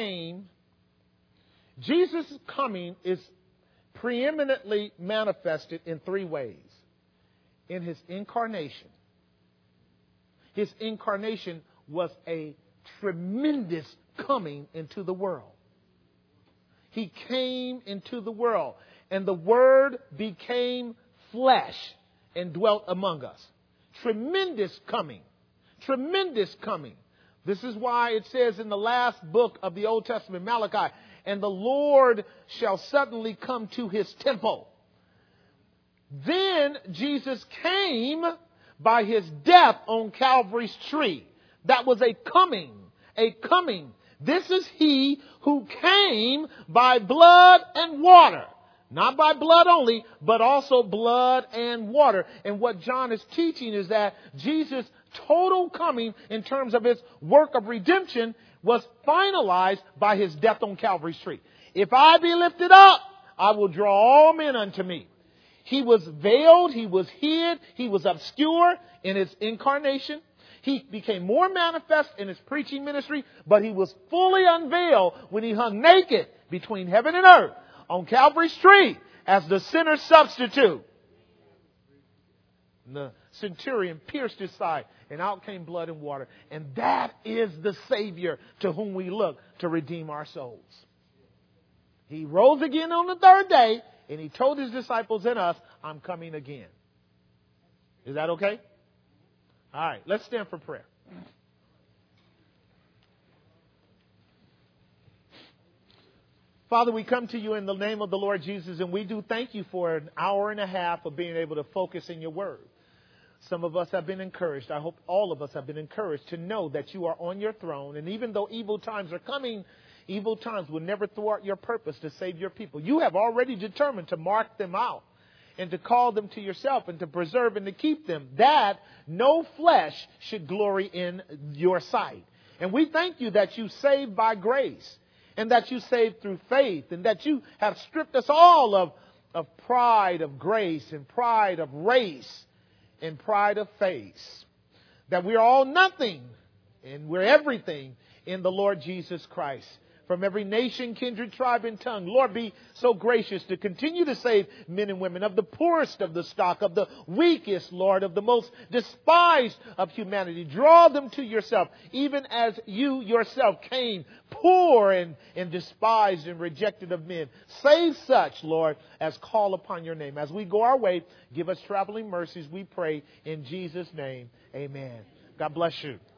coming is preeminently manifested in 3 ways. In his incarnation. His incarnation was a tremendous coming into the world. He came into the world, and the Word became flesh and dwelt among us. Tremendous coming. Tremendous coming. This is why it says in the last book of the Old Testament, Malachi, and the Lord shall suddenly come to his temple. Then Jesus came by his death on Calvary's tree. That was a coming. A coming. This is he who came by blood and water. Not by blood only, but also blood and water. And what John is teaching is that Jesus' total coming in terms of his work of redemption was finalized by his death on Calvary's tree. If I be lifted up, I will draw all men unto me. He was veiled, he was hid, he was obscure in his incarnation. He became more manifest in his preaching ministry, but he was fully unveiled when he hung naked between heaven and earth on Calvary's tree as the sinner's substitute. And the centurion pierced his side, and out came blood and water. And that is the Savior to whom we look to redeem our souls. He rose again on the third day, and he told his disciples and us, I'm coming again. Is that okay? All right, let's stand for prayer. Father, we come to you in the name of the Lord Jesus, and we do thank you for an hour and a half of being able to focus in your word. Some of us have been encouraged. I hope all of us have been encouraged to know that you are on your throne. And even though evil times are coming, evil times will never thwart your purpose to save your people. You have already determined to mark them out and to call them to yourself and to preserve and to keep them, that no flesh should glory in your sight. And we thank you that you save by grace, and that you saved through faith, and that you have stripped us all of pride of grace and pride of race and pride of face. That we're all nothing and we're everything in the Lord Jesus Christ. From every nation, kindred, tribe, and tongue, Lord, be so gracious to continue to save men and women of the poorest of the stock, of the weakest, Lord, of the most despised of humanity. Draw them to yourself, even as you yourself came poor and despised and rejected of men. Save such, Lord, as call upon your name. As we go our way, give us traveling mercies, we pray in Jesus' name. Amen. God bless you.